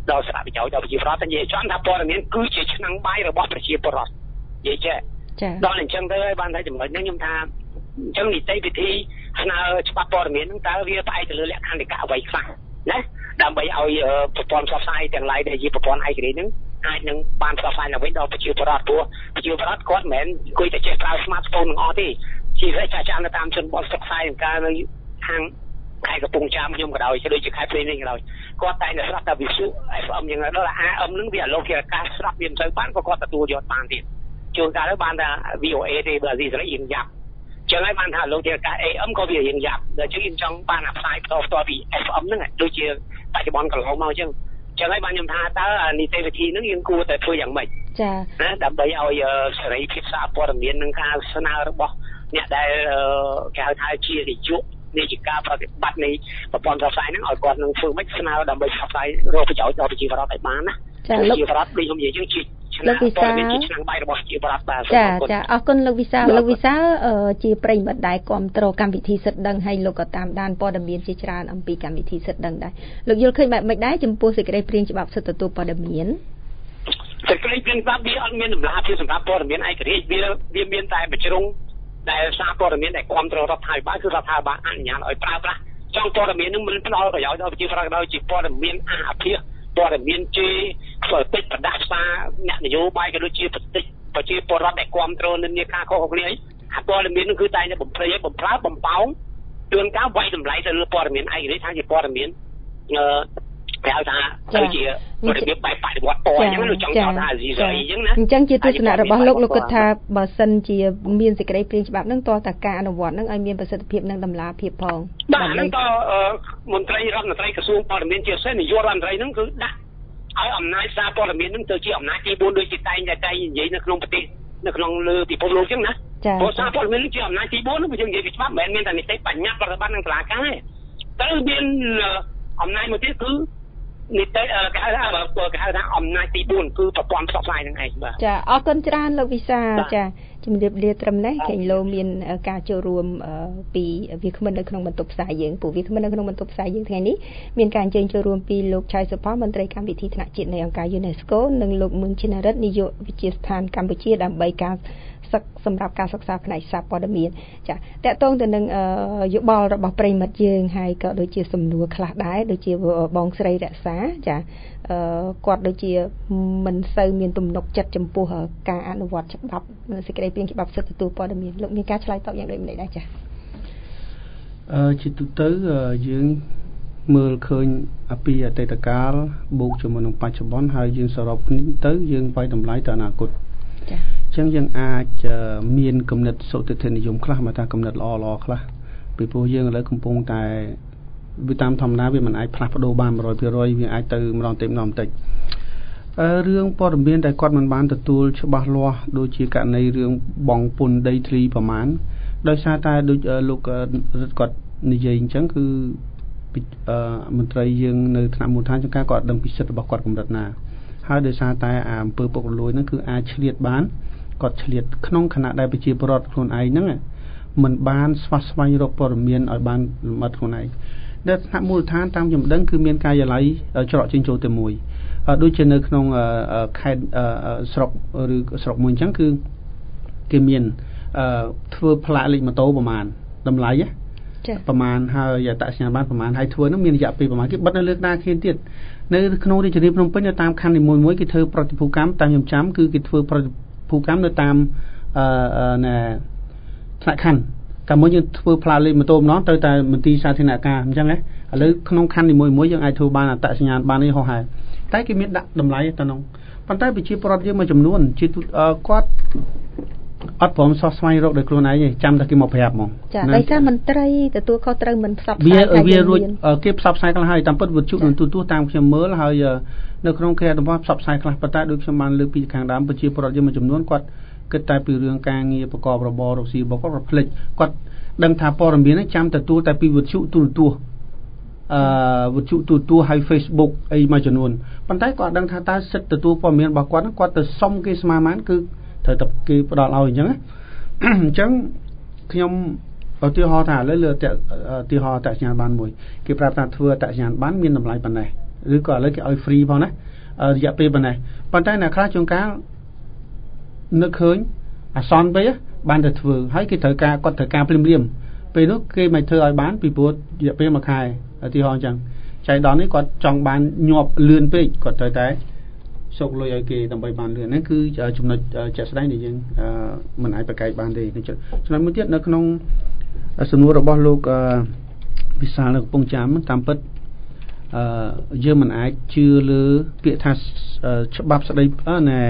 ដល់ស្រាប់ប្រយោជន៍ដល់ប្រជាពលរដ្ឋតែនិយាយចំថាព័ត៌មានគឺជាឆ្នាំងបាយរបស់ប្រជាពលរដ្ឋនិយាយចេះដល់អញ្ចឹងទៅហើយបានថាចំណុចនេះខ្ញុំថាអញ្ចឹងនីតិវិធីស្នើច្បាប់ព័ត៌មានហ្នឹងតើវាផ្អែកទៅលើលក្ខន្តិកៈអ្វីខ្លះណាដើម្បីឲ្យប្រព័ន្ធផ្សព្វផ្សាយទាំងឡាយដែលជាប្រព័ន្ធឯករាជ្យហ្នឹងអាចនឹងបានផ្សព្វផ្សាយឡើងវិញដល់ប្រជាពលរដ្ឋព្រោះប្រជាពលរដ្ឋគាត់មិនមែនអង្គុយតែចេះប្រើ smartphone ទាំងអស់ទេជាពិសេសចាស់ចាស់នៅតាមជនបទសិក្សាការនៅខាងខេត្តកំពង់ចាមខ្ញុំក៏ដោយដូចជាខេត្តព្រៃនេះក៏ដោយគាត់តែងតែស្ដាប់តែវិទ្យុ เอฟ เอ็ม យ៉ាងណាដល់ เอ เอ็ม ហ្នឹងវាអលោកជាការស្ដាប់វាមិនសូវបានក៏គាត់ទទួលយកបានទៀតជួនកាលទៅបានថា วี โอ เอ ទេបើស៊ីសេរីយើងយ៉ាប់ចឹងហើយបានថាលោកជាការ เอ เอ็ม ក៏វារៀងយ៉ាប់ដល់ចឹងខ្ញុំចង់បានអាផ្សាយបន្តផ្ទាល់ពី เอฟ เอ็ม ហ្នឹងដូចជាបច្ចុប្បន្នកន្លងមកចឹងចឹងហើយបានខ្ញុំថាតើនីតិវិធីហ្នឹងយើងគួរតែធ្វើយ៉ាងម៉េចចា៎ណាដើម្បីឲ្យសេរីភាពសារព័ត៌មាននឹងការស្នើរបស់អ្នកដែលគេហៅថាជានាយកនៃការប្រតិបត្តិនៃប្រព័ន្ធផ្សព្វផ្សាយហ្នឹងឲ្យគាត់នឹងធ្វើម៉េចស្នើដើម្បីផ្សព្វផ្សាយរកប្រយោជន៍ដល់ប្រជាពលរដ្ឋឲ្យបានណាប្រជាពលរដ្ឋដូចខ្ញុំនិយាយចឹងជាលោកវិសាលជាឆ្នាំបាយរបស់ប្រជាពលរដ្ឋបាទចាចាអរគុណលោកវិសាលលោកវិសាលជាប្រិយមិត្តដែលគ្រប់គ្រងកម្មវិធីសិទ្ធិដឹងហើយលោកក៏តាមដានព័ត៌មានជាច្រើនអំពីកម្មវិធីសិទ្ធិដឹងដែរលោកយល់ឃើញបែបម៉េចដែរចំពោះសេចក្តីព្រាងច្បាប់សិទ្ធិទទួលព័ត៌មានសេចក្តីព្រាងច្បាប់វាអត់មានតម្លាភាពសម្រាប់ព័ត៌មានឯករាជ្យវាវាមានតែបញ្ជ្រុងដែលសារព័ត៌មានដែលគ្រប់គ្រងរដ្ឋាភិបាលគឺរដ្ឋាភិបាលអនុញ្ញាតឲ្យប្រើប្រាស់ចង់ព័ត៌មាននឹងមិនផ្ដល់ប្រយោជន៍ដល់ប្រជាពលរដ្ឋដោយជាព័ត៌មានអភិភិព័ត៌មានជាធ្វើតិចប្រដាប់សារអ្នកនយោបាយក៏ដូចជាប្រតិប្រជាពលរដ្ឋដែលគ្រប់គ្រងនឹងមានការខុសគ្នាអីអាព័ត៌មាននឹងគឺតែតែបំភ្លៃបំប្រើបំប៉ោងជួនកាលវាយតម្លៃទៅលើព័ត៌មានឯករាជ្យថាជាព័ត៌មានអឺគេហៅថាទៅជារបៀបបែបបដិវត្តពណ៌អញ្ចឹងលោកចង់ចោទថាស៊ីសេរីអញ្ចឹងណាអញ្ចឹងជាទស្សនៈរបស់លោកលោកគិតថាបើសិនជាមានសេចក្តីព្រាងច្បាប់ហ្នឹងតើតាការអនុវត្តហ្នឹងឲ្យមានប្រសិទ្ធភាពនិងតម្លាភាពផងបាទហ្នឹងតើមន្ត្រីរដ្ឋមន្ត្រីក្រសួងព័ត៌មានជាពិសេសនាយករដ្ឋមន្ត្រីហ្នឹងគឺដាក់ឲ្យអំណាចសារព័ត៌មានហ្នឹងទៅជាអំណាចទីបួនដូចជាតែងតែតែនិយាយនៅក្នុងប្រទេសនៅក្នុងលើពិភពលោកអញ្ចឹងណាព្រោះសារព័ត៌មានជាអំណាចទីបួនហ្នឹងយើងនិយាយពីច្បាប់មិនមែនមានតែនីតិបញ្ញត្តិប្រតិបត្តិនឹងតុលាការទេតែមានអំណាចមួយទៀតគឺនីតិគេហៅថាគេហៅថាអំណាចទីបួនគឺប្រព័ន្ធផ្សព្វផ្សាយនឹងឯងបាទចាអរគុណច្រើនលោកវិសាលចាជំរាបលាត្រឹមនេះខេងលោមានការចូលរួមពីវាគ្មិននៅក្នុងបន្ទប់ផ្សាយយើងពួកវាគ្មិននៅក្នុងបន្ទប់ផ្សាយយើងថ្ងៃនេះមានការអញ្ជើញចូលរួមពីលោកឆៃសុផលមន្ត្រីកម្មវិធីថ្នាក់ជាតិនៃអង្គការ UNESCO និងលោកមឿងឈិនរិទ្ធនាយកវិទ្យាស្ថានកម្ពុជាដើម្បីការសិក្សាសម្រាប់ការសិក្សាផ្នែកសារព័ត៌មានចាតកតងទៅនឹងយោបល់របស់ប្រិមិត្តយើងហើយក៏ដូចជាសំណួរខ្លះដែរដូចជាបងស្រីរក្សាចាគាត់ដូចជាមិនសូវមានទំនុកចិត្តចំពោះការអនុវត្តច្បាប់សេចក្តីព្រាងច្បាប់សិទ្ធិទទួលព័ត៌មានលោកមានការឆ្លើយតបយ៉ាងដូចម្តេចដែរចាអឺជាទូទៅយើងមើលឃើញអំពីអតីតកាលបូកជាមួយនឹងបច្ចុប្បន្នហើយយើងសរុបគ្នាទៅយើងវាយតម្លៃទៅអនាគតចាអញ្ចឹងយើងអាចមានគំនិតសុតិធិនិយមខ្លះមកថាគំនិតល្អល្អខ្លះពីព្រោះយើងឥឡូវកំពុងតែវាតាមធម្មតាវាមិនអាចផ្លាស់ប្ដូរបាន one hundred percent វាអាចទៅម្ដងតិចម្ដងបន្តិចអឺរឿងព័ត៌មានដែលគាត់មិនបានទទួលច្បាស់លាស់ដូចជាករណីរឿងបងពុនដីធ្លីប្រមាណដោយសារតែដូចលោករដ្ឋគាត់និយាយអញ្ចឹងគឺអឺមន្ត្រីយើងនៅថ្នាក់មូលដ្ឋានចង្ការគាត់ដឹងពីសិទ្ធិរបស់គាត់កម្រិតណាហើយដោយសារតែអាអំពើពុករលួយហ្នឹងគឺអាចឆ្លៀតបានគាត់ឆ្លៀតក្នុងខណៈដែលប្រជាពលរដ្ឋខ្លួនឯងហ្នឹងមិនបានស្វះស្វែងរកព័ត៌មានឲ្យបានលម្អិតខ្លួនឯងដែលថ្នាក់មូលដ្ឋានតាមខ្ញុំដឹងគឺមានការិយាល័យច្រកចេញចូលតែមួយដូចជានៅក្នុងខេត្តស្រុកឬស្រុកមួយអញ្ចឹងគឺគេមានធ្វើផ្លាកលេខម៉ូតូប្រមាណតម្លៃប្រមាណហើយអត្តសញ្ញាណប័ណ្ណប្រមាណហើយធ្វើនោះមានរយៈពេលប្រមាណគេបិទនៅលើក្តារខៀនទៀតនៅក្នុងរាជធានីភ្នំពេញនៅតាមខណ្ឌនីមួយៗគេធ្វើប្រតិភូកម្មតាមខ្ញុំចាំគឺគេធ្វើប្រតិភូកម្មនៅតាមអឺណែថ្នាក់ខណ្ឌតែមួយយើងធ្វើផ្លាកលេខម៉ូតូម្ដងទៅតែមន្ទីរសាធារណការអញ្ចឹងហ៎ឥឡូវក្នុងខណ្ឌនីមួយៗយើងអាចធ្វើបានអត្តសញ្ញាណប័ណ្ណនេះហោះហើយតែគេមានដាក់តម្លៃទៅក្នុងប៉ុន្តែប្រជាពលរដ្ឋយើងមួយចំនួនជាគាត់អត់ព្រមសោះស្វែងរកដោយខ្លួនឯងទេចាំតែគេមកប្រាប់ហ្មងចាដោយសារមន្ត្រីទទួលខុសត្រូវមិនផ្សព្វផ្សាយវាវារួចគេផ្សព្វផ្សាយខ្លះហើយតាមពិតវិទ្យុនឹងទូទួតាមខ្ញុំមើលហើយនៅក្នុងគេអនុវត្តផ្សព្វផ្សាយខ្លះប៉ុន្តែដូចខ្ញុំបានលើកពីខាងដើមប្រជាពលរដ្ឋយើងមួយចំនួនគាត់គិតតែពីរឿងការងារប្រកបរបររកស៊ីរបស់គាត់ផ្លេចគាត់ដឹងថាព័ត៌មានហ្នឹងចាំទទួលតែពីវិទ្យុទូរទស្សន៍អឺវិទ្យុទូរទស្សន៍ហើយ Facebook អីមួយចំនួនប៉ុន្តែគាត់ដឹងថាតើសិទ្ធិទទួលព័ត៌មានរបស់គាត់ហ្នឹងគាត់ទៅសុំគេស្មើបានគឺត្រូវតែគេផ្ដល់ឲ្យអញ្ចឹងអញ្ចឹងខ្ញុំឧទាហរណ៍ថាឥឡូវលើឧទាហរណ៍អត្តសញ្ញាណប័ណ្ណមួយគេប្រាប់ថាធ្វើអត្តសញ្ញាណប័ណ្ណមានតម្លៃប៉ុណ្ណេះឬក៏ឥឡូវគេឲ្យ free ផងណារយៈពេលប៉ុណ្ណេះប៉ុន្តែអ្នកខ្លះជួនកាលនឹកឃើញអាសន្នពេកបានតែធ្វើហើយគេត្រូវការគាត់ត្រូវការព្រាមព្រាមពេលនោះគេមិនធ្វើឲ្យបានពីព្រោះរយៈពេលមួយខែឧទាហរណ៍អញ្ចឹងចៃដន្យនេះគាត់ចង់បានញាប់លឿនពេកគាត់ត្រូវតែសោកលុយឲ្យគេដើម្បីបានលឿនហ្នឹងគឺចំណុចជាក់ស្ដែងដែលយើងមិនអាចប្រកែកបានទេចំណុចមួយទៀតនៅក្នុងសំណួររបស់លោកវិសាលនៅកំពង់ចាមតាមពិតអឺយើងមិនអាចជឿលើពាក្យថាច្បាប់ស្ដីណែ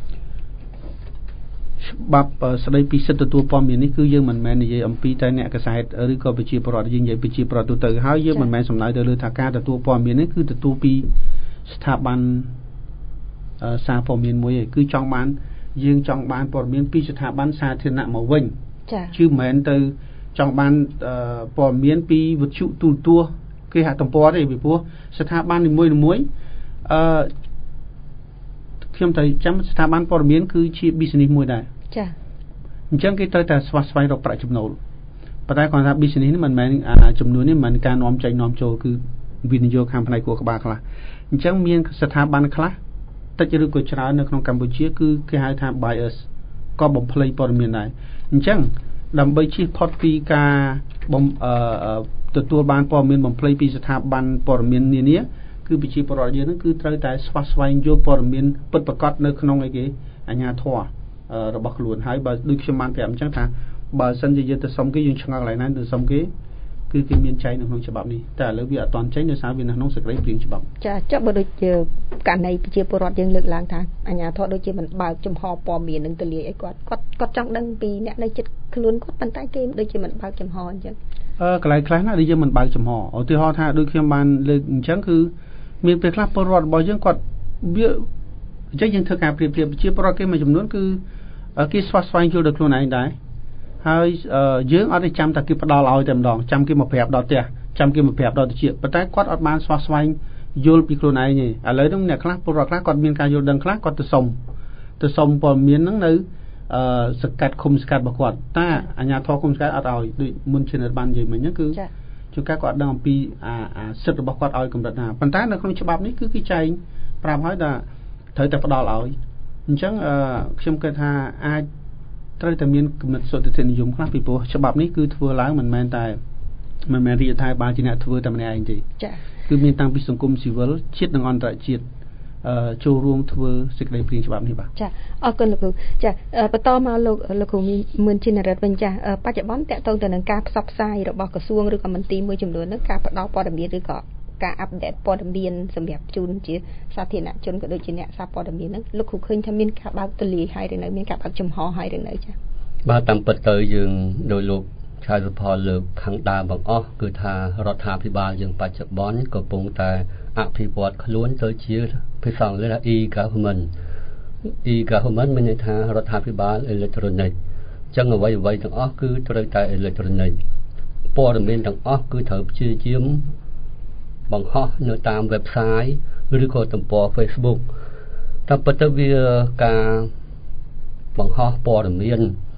ច្បាប់ស្ដីពីសិទ្ធិទទួលព័ត៌មាននេះគឺយើងមិនមែននិយាយអំពីតែអ្នកកសែតឬក៏ប្រជាពលរដ្ឋយើងនិយាយប្រជាពលរដ្ឋទូទៅហើយយើងមិនមែនសំដៅទៅលើថាការទទួលព័ត៌មាននេះគឺទទួលពីស្ថាប័នសារព័ត៌មានមួយឯងគឺចង់បានយើងចង់បានព័ត៌មានពីស្ថាប័នសាធារណៈមកវិញចា៎chứមិនមែនទៅចង់បានព័ត៌មានពីវិទ្យុទូរទស្សន៍គេហទំព័រទេពីព្រោះស្ថាប័ននីមួយៗអឺខ្ញុំត្រូវចាំស្ថាប័នព័ត៌មានគឺជា business មួយដែរចា៎អញ្ចឹងគេត្រូវតែស្វះស្វែងរកប្រាក់ចំណូលប៉ុន្តែគាត់ថា business នេះមិនមែនចំនួននេះមិនមែនការនាំចេញនាំចូលគឺវិនិយោគខាងផ្នែកគួរក្បាលខ្លះអញ្ចឹងមានស្ថាប័នខ្លះតិចឬក៏ច្រើននៅក្នុងកម្ពុជាគឺគេហៅថា bias ក៏បំភ្លៃព័ត៌មានដែរអញ្ចឹងដើម្បីជៀសផុតពីការបំអឺទទួលបានព័ត៌មានបំភ្លៃពីស្ថាប័នព័ត៌មាននានាគឺប្រជាពលរដ្ឋយើងហ្នឹងគឺត្រូវតែស្វះស្វែងយកព័ត៌មានពិតប្រាកដនៅក្នុងអីគេអាជ្ញាធររបស់ខ្លួនហើយបើដូចខ្ញុំបានប្រាប់អញ្ចឹងថាបើសិនជាយើងទៅសុំគេយើងឆ្ងល់កន្លែងណាទៅសុំគេគឺគេមានចែងនៅក្នុងច្បាប់នេះតែឥឡូវវាអត់ទាន់ចេញដោយសារវានៅក្នុងសេចក្តីព្រាងច្បាប់ចាចុះបើដូចជាករណីប្រជាពលរដ្ឋយើងលើកឡើងថាអាជ្ញាធរដូចជាមិនបើកចំហព័ត៌មាននឹងទៅលាយអីគាត់គាត់គាត់ចង់ដឹងពីអ្នកនៅចិត្តខ្លួនគាត់ប៉ុន្តែគេដូចជាមិនបើកចំហអញ្ចឹងអឺកន្លែងខ្លះណាដែលយើងមិនបើកចំហឧទាហរណ៍ថាដូចខ្ញុំបានលើកអញ្ចឹងគឺមានពេលខ្លះពលរដ្ឋរបស់យើងគាត់វាអញ្ចឹងយើងធ្វើការប្រៀបធៀបប្រជាពលរដ្ឋគេមួយចំនួនគឺគេស្វះស្វែងយល់ដោយខ្លួនឯងដែរហើយយើងអត់ទេចាំតែគេផ្ដល់ឲ្យតែម្ដងចាំគេមកប្រាប់ដល់ផ្ទះចាំគេមកប្រាប់ដល់តិចប៉ុន្តែគាត់អត់បានស្វះស្វែងយល់ពីខ្លួនឯងទេឥឡូវហ្នឹងអ្នកខ្លះពលរដ្ឋខ្លះគាត់មានការយល់ដឹងខ្លះគាត់ទៅសុំទៅសុំព័ត៌មានហ្នឹងនៅអឺសកាត់ឃុំសកាត់របស់គាត់តែអាជ្ញាធរឃុំសកាត់អត់ឲ្យដូចមុនជាបាននិយាយមិញហ្នឹងគឺជួនកាលគាត់អត់ដឹងអំពីអាសិទ្ធិរបស់គាត់ឲ្យកម្រិតណាប៉ុន្តែនៅក្នុងច្បាប់នេះគឺគេចែងប្រាប់ឲ្យថាត្រូវតែផ្ដល់ឲ្យអញ្ចឹងអឺខ្ញុំគិតថាអាចត្រូវតែមានគំនិតសុទ្ធិធនិយមខ្លះពីព្រោះច្បាប់នេះគឺធ្វើឡើងមិនមែនតែមិនមែនរាជរដ្ឋាភិបាលជាអ្នកធ្វើតែម្នាក់ឯងទេចា៎គឺមានតាំងពីសង្គមស៊ីវិលជាតិនិងអន្តរជាតិអឺចូលរួមធ្វើសេចក្តីព្រាងច្បាប់នេះបាទចា៎អរគុណលោកគ្រូចា៎បន្តមកលោកលោកគ្រូមឿនជានរិទ្ធវិញចា៎បច្ចុប្បន្នតកតងទៅនឹងការផ្សព្វផ្សាយរបស់ក្រសួងឬក៏មន្ទីរមួយចំនួននឹងការផ្ដល់ព័ត៌មានឬក៏ការអាប់ដេតព័ត៌មានសម្រាប់ជូនជាសាធារណជនក៏ដូចជាអ្នកសារព័ត៌មានហ្នឹងលោកគ្រូឃើញថាមានការបើកទលាយហើយឬនៅមានការបើកចំហហើយឬនៅចា៎បាទតាមពិតទៅយើងដោយលោកឆាយសុផលលើកខាងដើមបងអស់គឺថារដ្ឋាភិបាលយើងបច្ចុប្បន្នកំពុងតែអភិវឌ្ឍខ្លួនទៅជាភាសាអង់គ្លេសថា e-government e-government មានន័យថារដ្ឋាភិបាលអេឡិចត្រូនិកអញ្ចឹងអ្វីអ្វីទាំងអស់គឺត្រូវតែអេឡិចត្រូនិកព័ត៌មានទាំងអស់គឺត្រូវព្យាយាមបង្ហោះនៅតាម website ឬក៏ទំព័រ Facebook តែពិតទៅវាការបង្ហោះព័ត៌មាន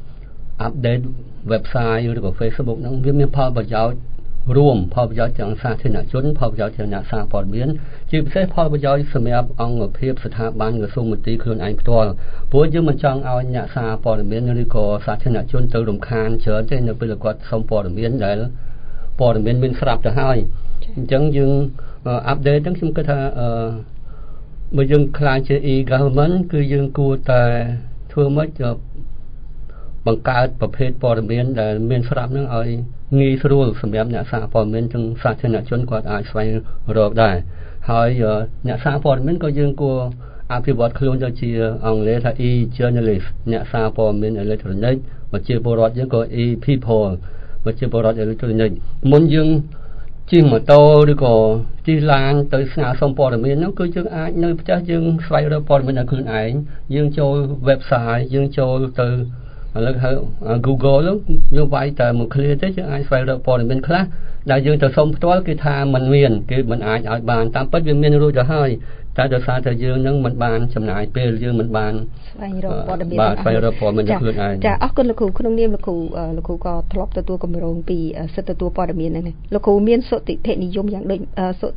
update website ឬក៏ Facebook ហ្នឹងវាមានផលប្រយោជន៍រួមផលប្រយោជន៍ទាំងសាធារណជនផលប្រយោជន៍ទាំងអ្នកសារព័ត៌មានជាពិសេសផលប្រយោជន៍សម្រាប់អង្គភាពស្ថាប័នក្រសួងមន្ទីរខ្លួនឯងផ្ទាល់ព្រោះយើងមិនចង់ឲ្យអ្នកសារព័ត៌មានឬក៏សាធារណជនទៅរំខានច្រើនទេនៅពេលគាត់សុំព័ត៌មានដែលព័ត៌មានមានស្រាប់ទៅហើយអញ្ចឹងយើង update ហ្នឹងខ្ញុំគិតថាអឺបើយើងខ្លាចជា e-government គឺយើងគួរតែធ្វើម៉េចបង្កើតប្រភេទព័ត៌មានដែលមានស្រាប់នឹងឲ្យងាយស្រួលសម្រាប់អ្នកសារព័ត៌មានទាំងសាធារណជនគាត់អាចស្វែងរកដែរហើយអ្នកសារព័ត៌មានក៏យើងគួរអភិវឌ្ឍខ្លួនទៅជាអង់គ្លេសថា e-journalist អ្នកសារព័ត៌មានអេឡិចត្រូនិកប្រជាពលរដ្ឋយើងក៏ e-people ប្រជាពលរដ្ឋអេឡិចត្រូនិកមុនយើងជិះម៉ូតូឬក៏ជិះឡានទៅស្នើសុំព័ត៌មានហ្នឹងគឺយើងអាចនៅផ្ទះយើងស្វែងរកព័ត៌មានឲ្យខ្លួនឯងយើងចូល website យើងចូលទៅឥឡូវហៅ Google ហ្នឹងយើងវាយតែមួយឃ្លាទេយើងអាចស្វែងរកព័ត៌មានខ្លះដែលយើងទៅសុំផ្ទាល់គេថាมันមានគេមិនអាចឲ្យបានតាមពិតវាមានរួចទៅហើយតែដោយសារតែយើងនឹងមិនបានចំណាយពេលយើងមិនបានស្វែងរកព័ត៌មានបាទស្វែងរកព័ត៌មានខ្លួនឯងចាអរគុណលោកគ្រូក្នុងនាមលោកគ្រូលោកគ្រូក៏ធ្លាប់ទទួលគម្រោងពីសិទ្ធិទទួលព័ត៌មានហ្នឹងលោកគ្រូមានសុតិធិនិយមយ៉ាងដូចសុតិធិនិ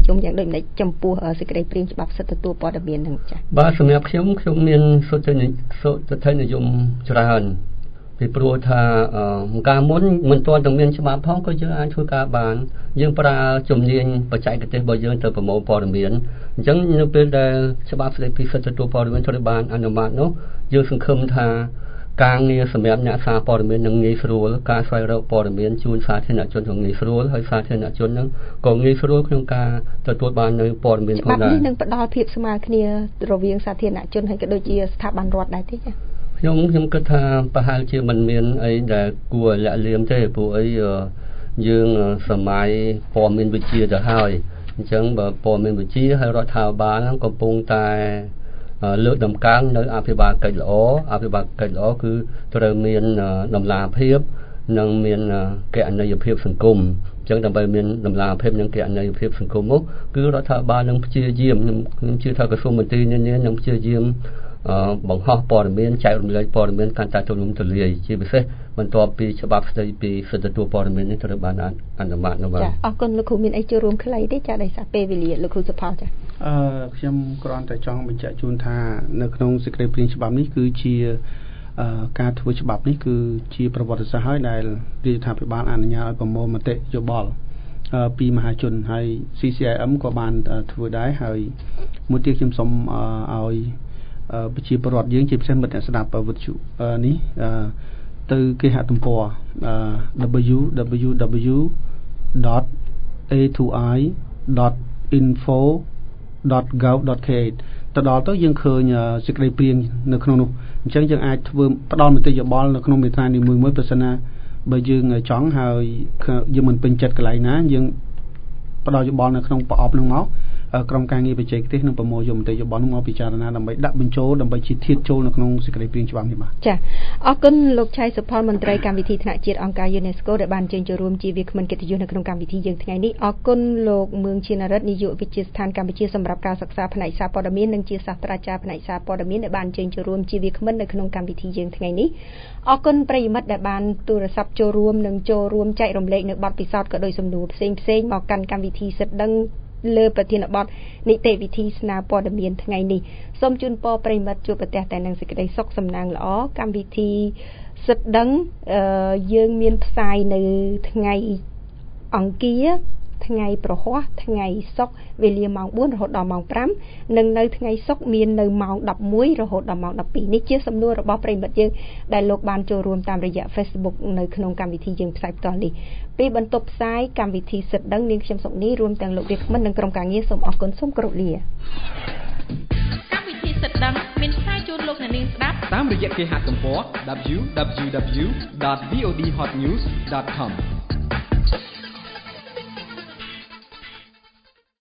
យមយ៉ាងដូចម្តេចចំពោះសេចក្តីព្រាងច្បាប់សិទ្ធិទទួលព័ត៌មានហ្នឹងចា៎បាទសម្រាប់ខ្ញុំខ្ញុំមានសុទ្ធិសុទ្ធិនិយមច្រើនពីព្រោះថាការមុនមិនទាន់តែមានច្បាប់ផងក៏យើងអាចធ្វើការបានយើងប្រើជំនាញបច្ចេកទេសរបស់យើងទៅប្រមូលព័ត៌មានអញ្ចឹងនៅពេលដែលច្បាប់ស្តីពីសិទ្ធិទទួលព័ត៌មានត្រូវបានអនុម័តនោះយើងសង្ឃឹមថាការងារសម្រាប់អ្នកសារព័ត៌មាននឹងងាយស្រួលការស្វែងរកព័ត៌មានជូនសាធារណជននឹងងាយស្រួលហើយសាធារណជននឹងក៏ងាយស្រួលក្នុងការទទួលបាននៅព័ត៌មានផងដែរច្បាប់នេះនឹងផ្ដល់ភាពស្មើគ្នារវាងសាធារណជនហើយក៏ដូចជាស្ថាប័នរដ្ឋដែរទេចា៎ខ្ញុំខ្ញុំគិតថាប្រហែលជាមិនមានអីដែលគួរលាក់លៀមទេព្រោះអីយើងសម័យព័ត៌មានវិទ្យាទៅហើយអញ្ចឹងបើព័ត៌មានវិទ្យាហើយរដ្ឋាភិបាលកំពុងតែលើកតម្កើងនៅអភិបាលកិច្ចល្អអភិបាលកិច្ចល្អគឺត្រូវមានតម្លាភាពនិងមានគណនេយ្យភាពសង្គមអញ្ចឹងដើម្បីមានតម្លាភាពនិងគណនេយ្យភាពសង្គមមកគឺរដ្ឋាភិបាលនឹងព្យាយាមខ្ញុំជឿថាក្រសួងមន្ត្រីនានានឹងព្យាយាមបង្ហោះព័ត៌មានចែករំលែកព័ត៌មានកាន់តែទូលំទូលាយជាពិសេសបន្ទាប់ពីច្បាប់ស្តីពីសិទ្ធិទទួលព័ត៌មាននេះត្រូវបានអនុម័តនោះបាទចាអរគុណលោកគ្រូមានអីចូលរួមខ្លីទេចាដោយសារពេលវេលាលោកគ្រូសុផលចាអឺខ្ញុំគ្រាន់តែចង់បញ្ជាក់ជូនថានៅក្នុងសេចក្តីព្រាងច្បាប់នេះគឺជាការធ្វើច្បាប់នេះគឺជាប្រវត្តិសាស្ត្រហើយដែលរាជរដ្ឋាភិបាលអនុញ្ញាតឲ្យប្រមូលមតិយោបល់ពីមហាជនហើយ ซี ซี ไอ เอ็ม ក៏បានធ្វើដែរហើយមួយទៀតខ្ញុំសូមឲ្យប្រជាពលរដ្ឋយើងជាពិសេសមិត្តអ្នកស្ដាប់វិទ្យុនេះទៅគេហទំព័រ double-u double-u double-u ដត เอ ทู ไอ ដត អ៊ីនហ្វូ ដត ហ្គវ ដត ខេ ទៅដល់ទៅយើងឃើញសេចក្តីព្រាងនៅក្នុងនោះអញ្ចឹងយើងអាចធ្វើផ្ដល់មតិយោបល់នៅក្នុងមេត្រានីមួយៗប្រសិនណាបើយើងចង់ហើយយើងមិនពេញចិត្តកន្លែងណាយើងផ្ដល់យោបល់នៅក្នុងប្រអប់នឹងមកក្រុមការងារបច្ចេកទេសនឹងប្រមូលយកមតិយោបល់នោះមកពិចារណាដើម្បីដាក់បញ្ចូលដើម្បីជាធាតុចូលនៅក្នុងសេចក្តីព្រាងច្បាប់នេះបាទចាអរគុណលោកឆៃសុផលមន្ត្រីកម្មវិធីថ្នាក់ជាតិអង្គការ UNESCO ដែលបានចេញចូលរួមជាវាគ្មិនកិត្តិយសនៅក្នុងកម្មវិធីយើងថ្ងៃនេះអរគុណលោកមឿងជានរិទ្ធនាយកវិទ្យាស្ថានកម្ពុជាសម្រាប់ការសិក្សាផ្នែកសារព័ត៌មាននិងជាសាស្ត្រាចារ្យផ្នែកសារព័ត៌មានដែលបានចេញចូលរួមជាវាគ្មិននៅក្នុងកម្មវិធីយើងថ្ងៃនេះអរគុណប្រិយមិត្តដែលបានទូរស័ព្ទចូលរួមនិងចូលរួមចែករំលែកនៅបទពិសោធន៍ក៏ដូចសំណួរផ្សេងផ្សេងមកកាន់កម្មវិធីសិទ្ធិដឹងលើប្រធានបទនីតិវិធីស្នើព័ត៌មានថ្ងៃនេះសូមជូនពរប្រិមិត្តជួបប្រទះតែនឹងសេចក្តីសុខសំណាងល្អកម្មវិធីសិទ្ធិដឹងយើងមានផ្សាយនៅថ្ងៃអង្គារថ្ងៃប្រហ័សថ្ងៃសុក្រវេលាម៉ោងបួនរហូតដល់ម៉ោងប្រាំនិងនៅថ្ងៃសុក្រមាននៅម៉ោងដប់មួយរហូតដល់ម៉ោងដប់ពីរនេះជាសំណួររបស់ប្រិមិត្តយើងដែលលោកបានចូលរួមតាមរយៈ Facebook នៅក្នុងកម្មវិធីយើងផ្សាយផ្ទាល់នេះពីបន្ទប់ផ្សាយកម្មវិធីសិទ្ធិដឹងនាងខ្ញុំសុកនេះរួមទាំងលោកវាគ្មិននិងក្រុមការងារសូមអរគុណសូមគោរពលាកម្មវិធីសិទ្ធិដឹងមានផ្សាយជូនលោកអ្នកនាងស្ដាប់តាមរយៈគេហទំព័រ double-u double-u double-u ដត វី អូ ឌី ហត news ដត com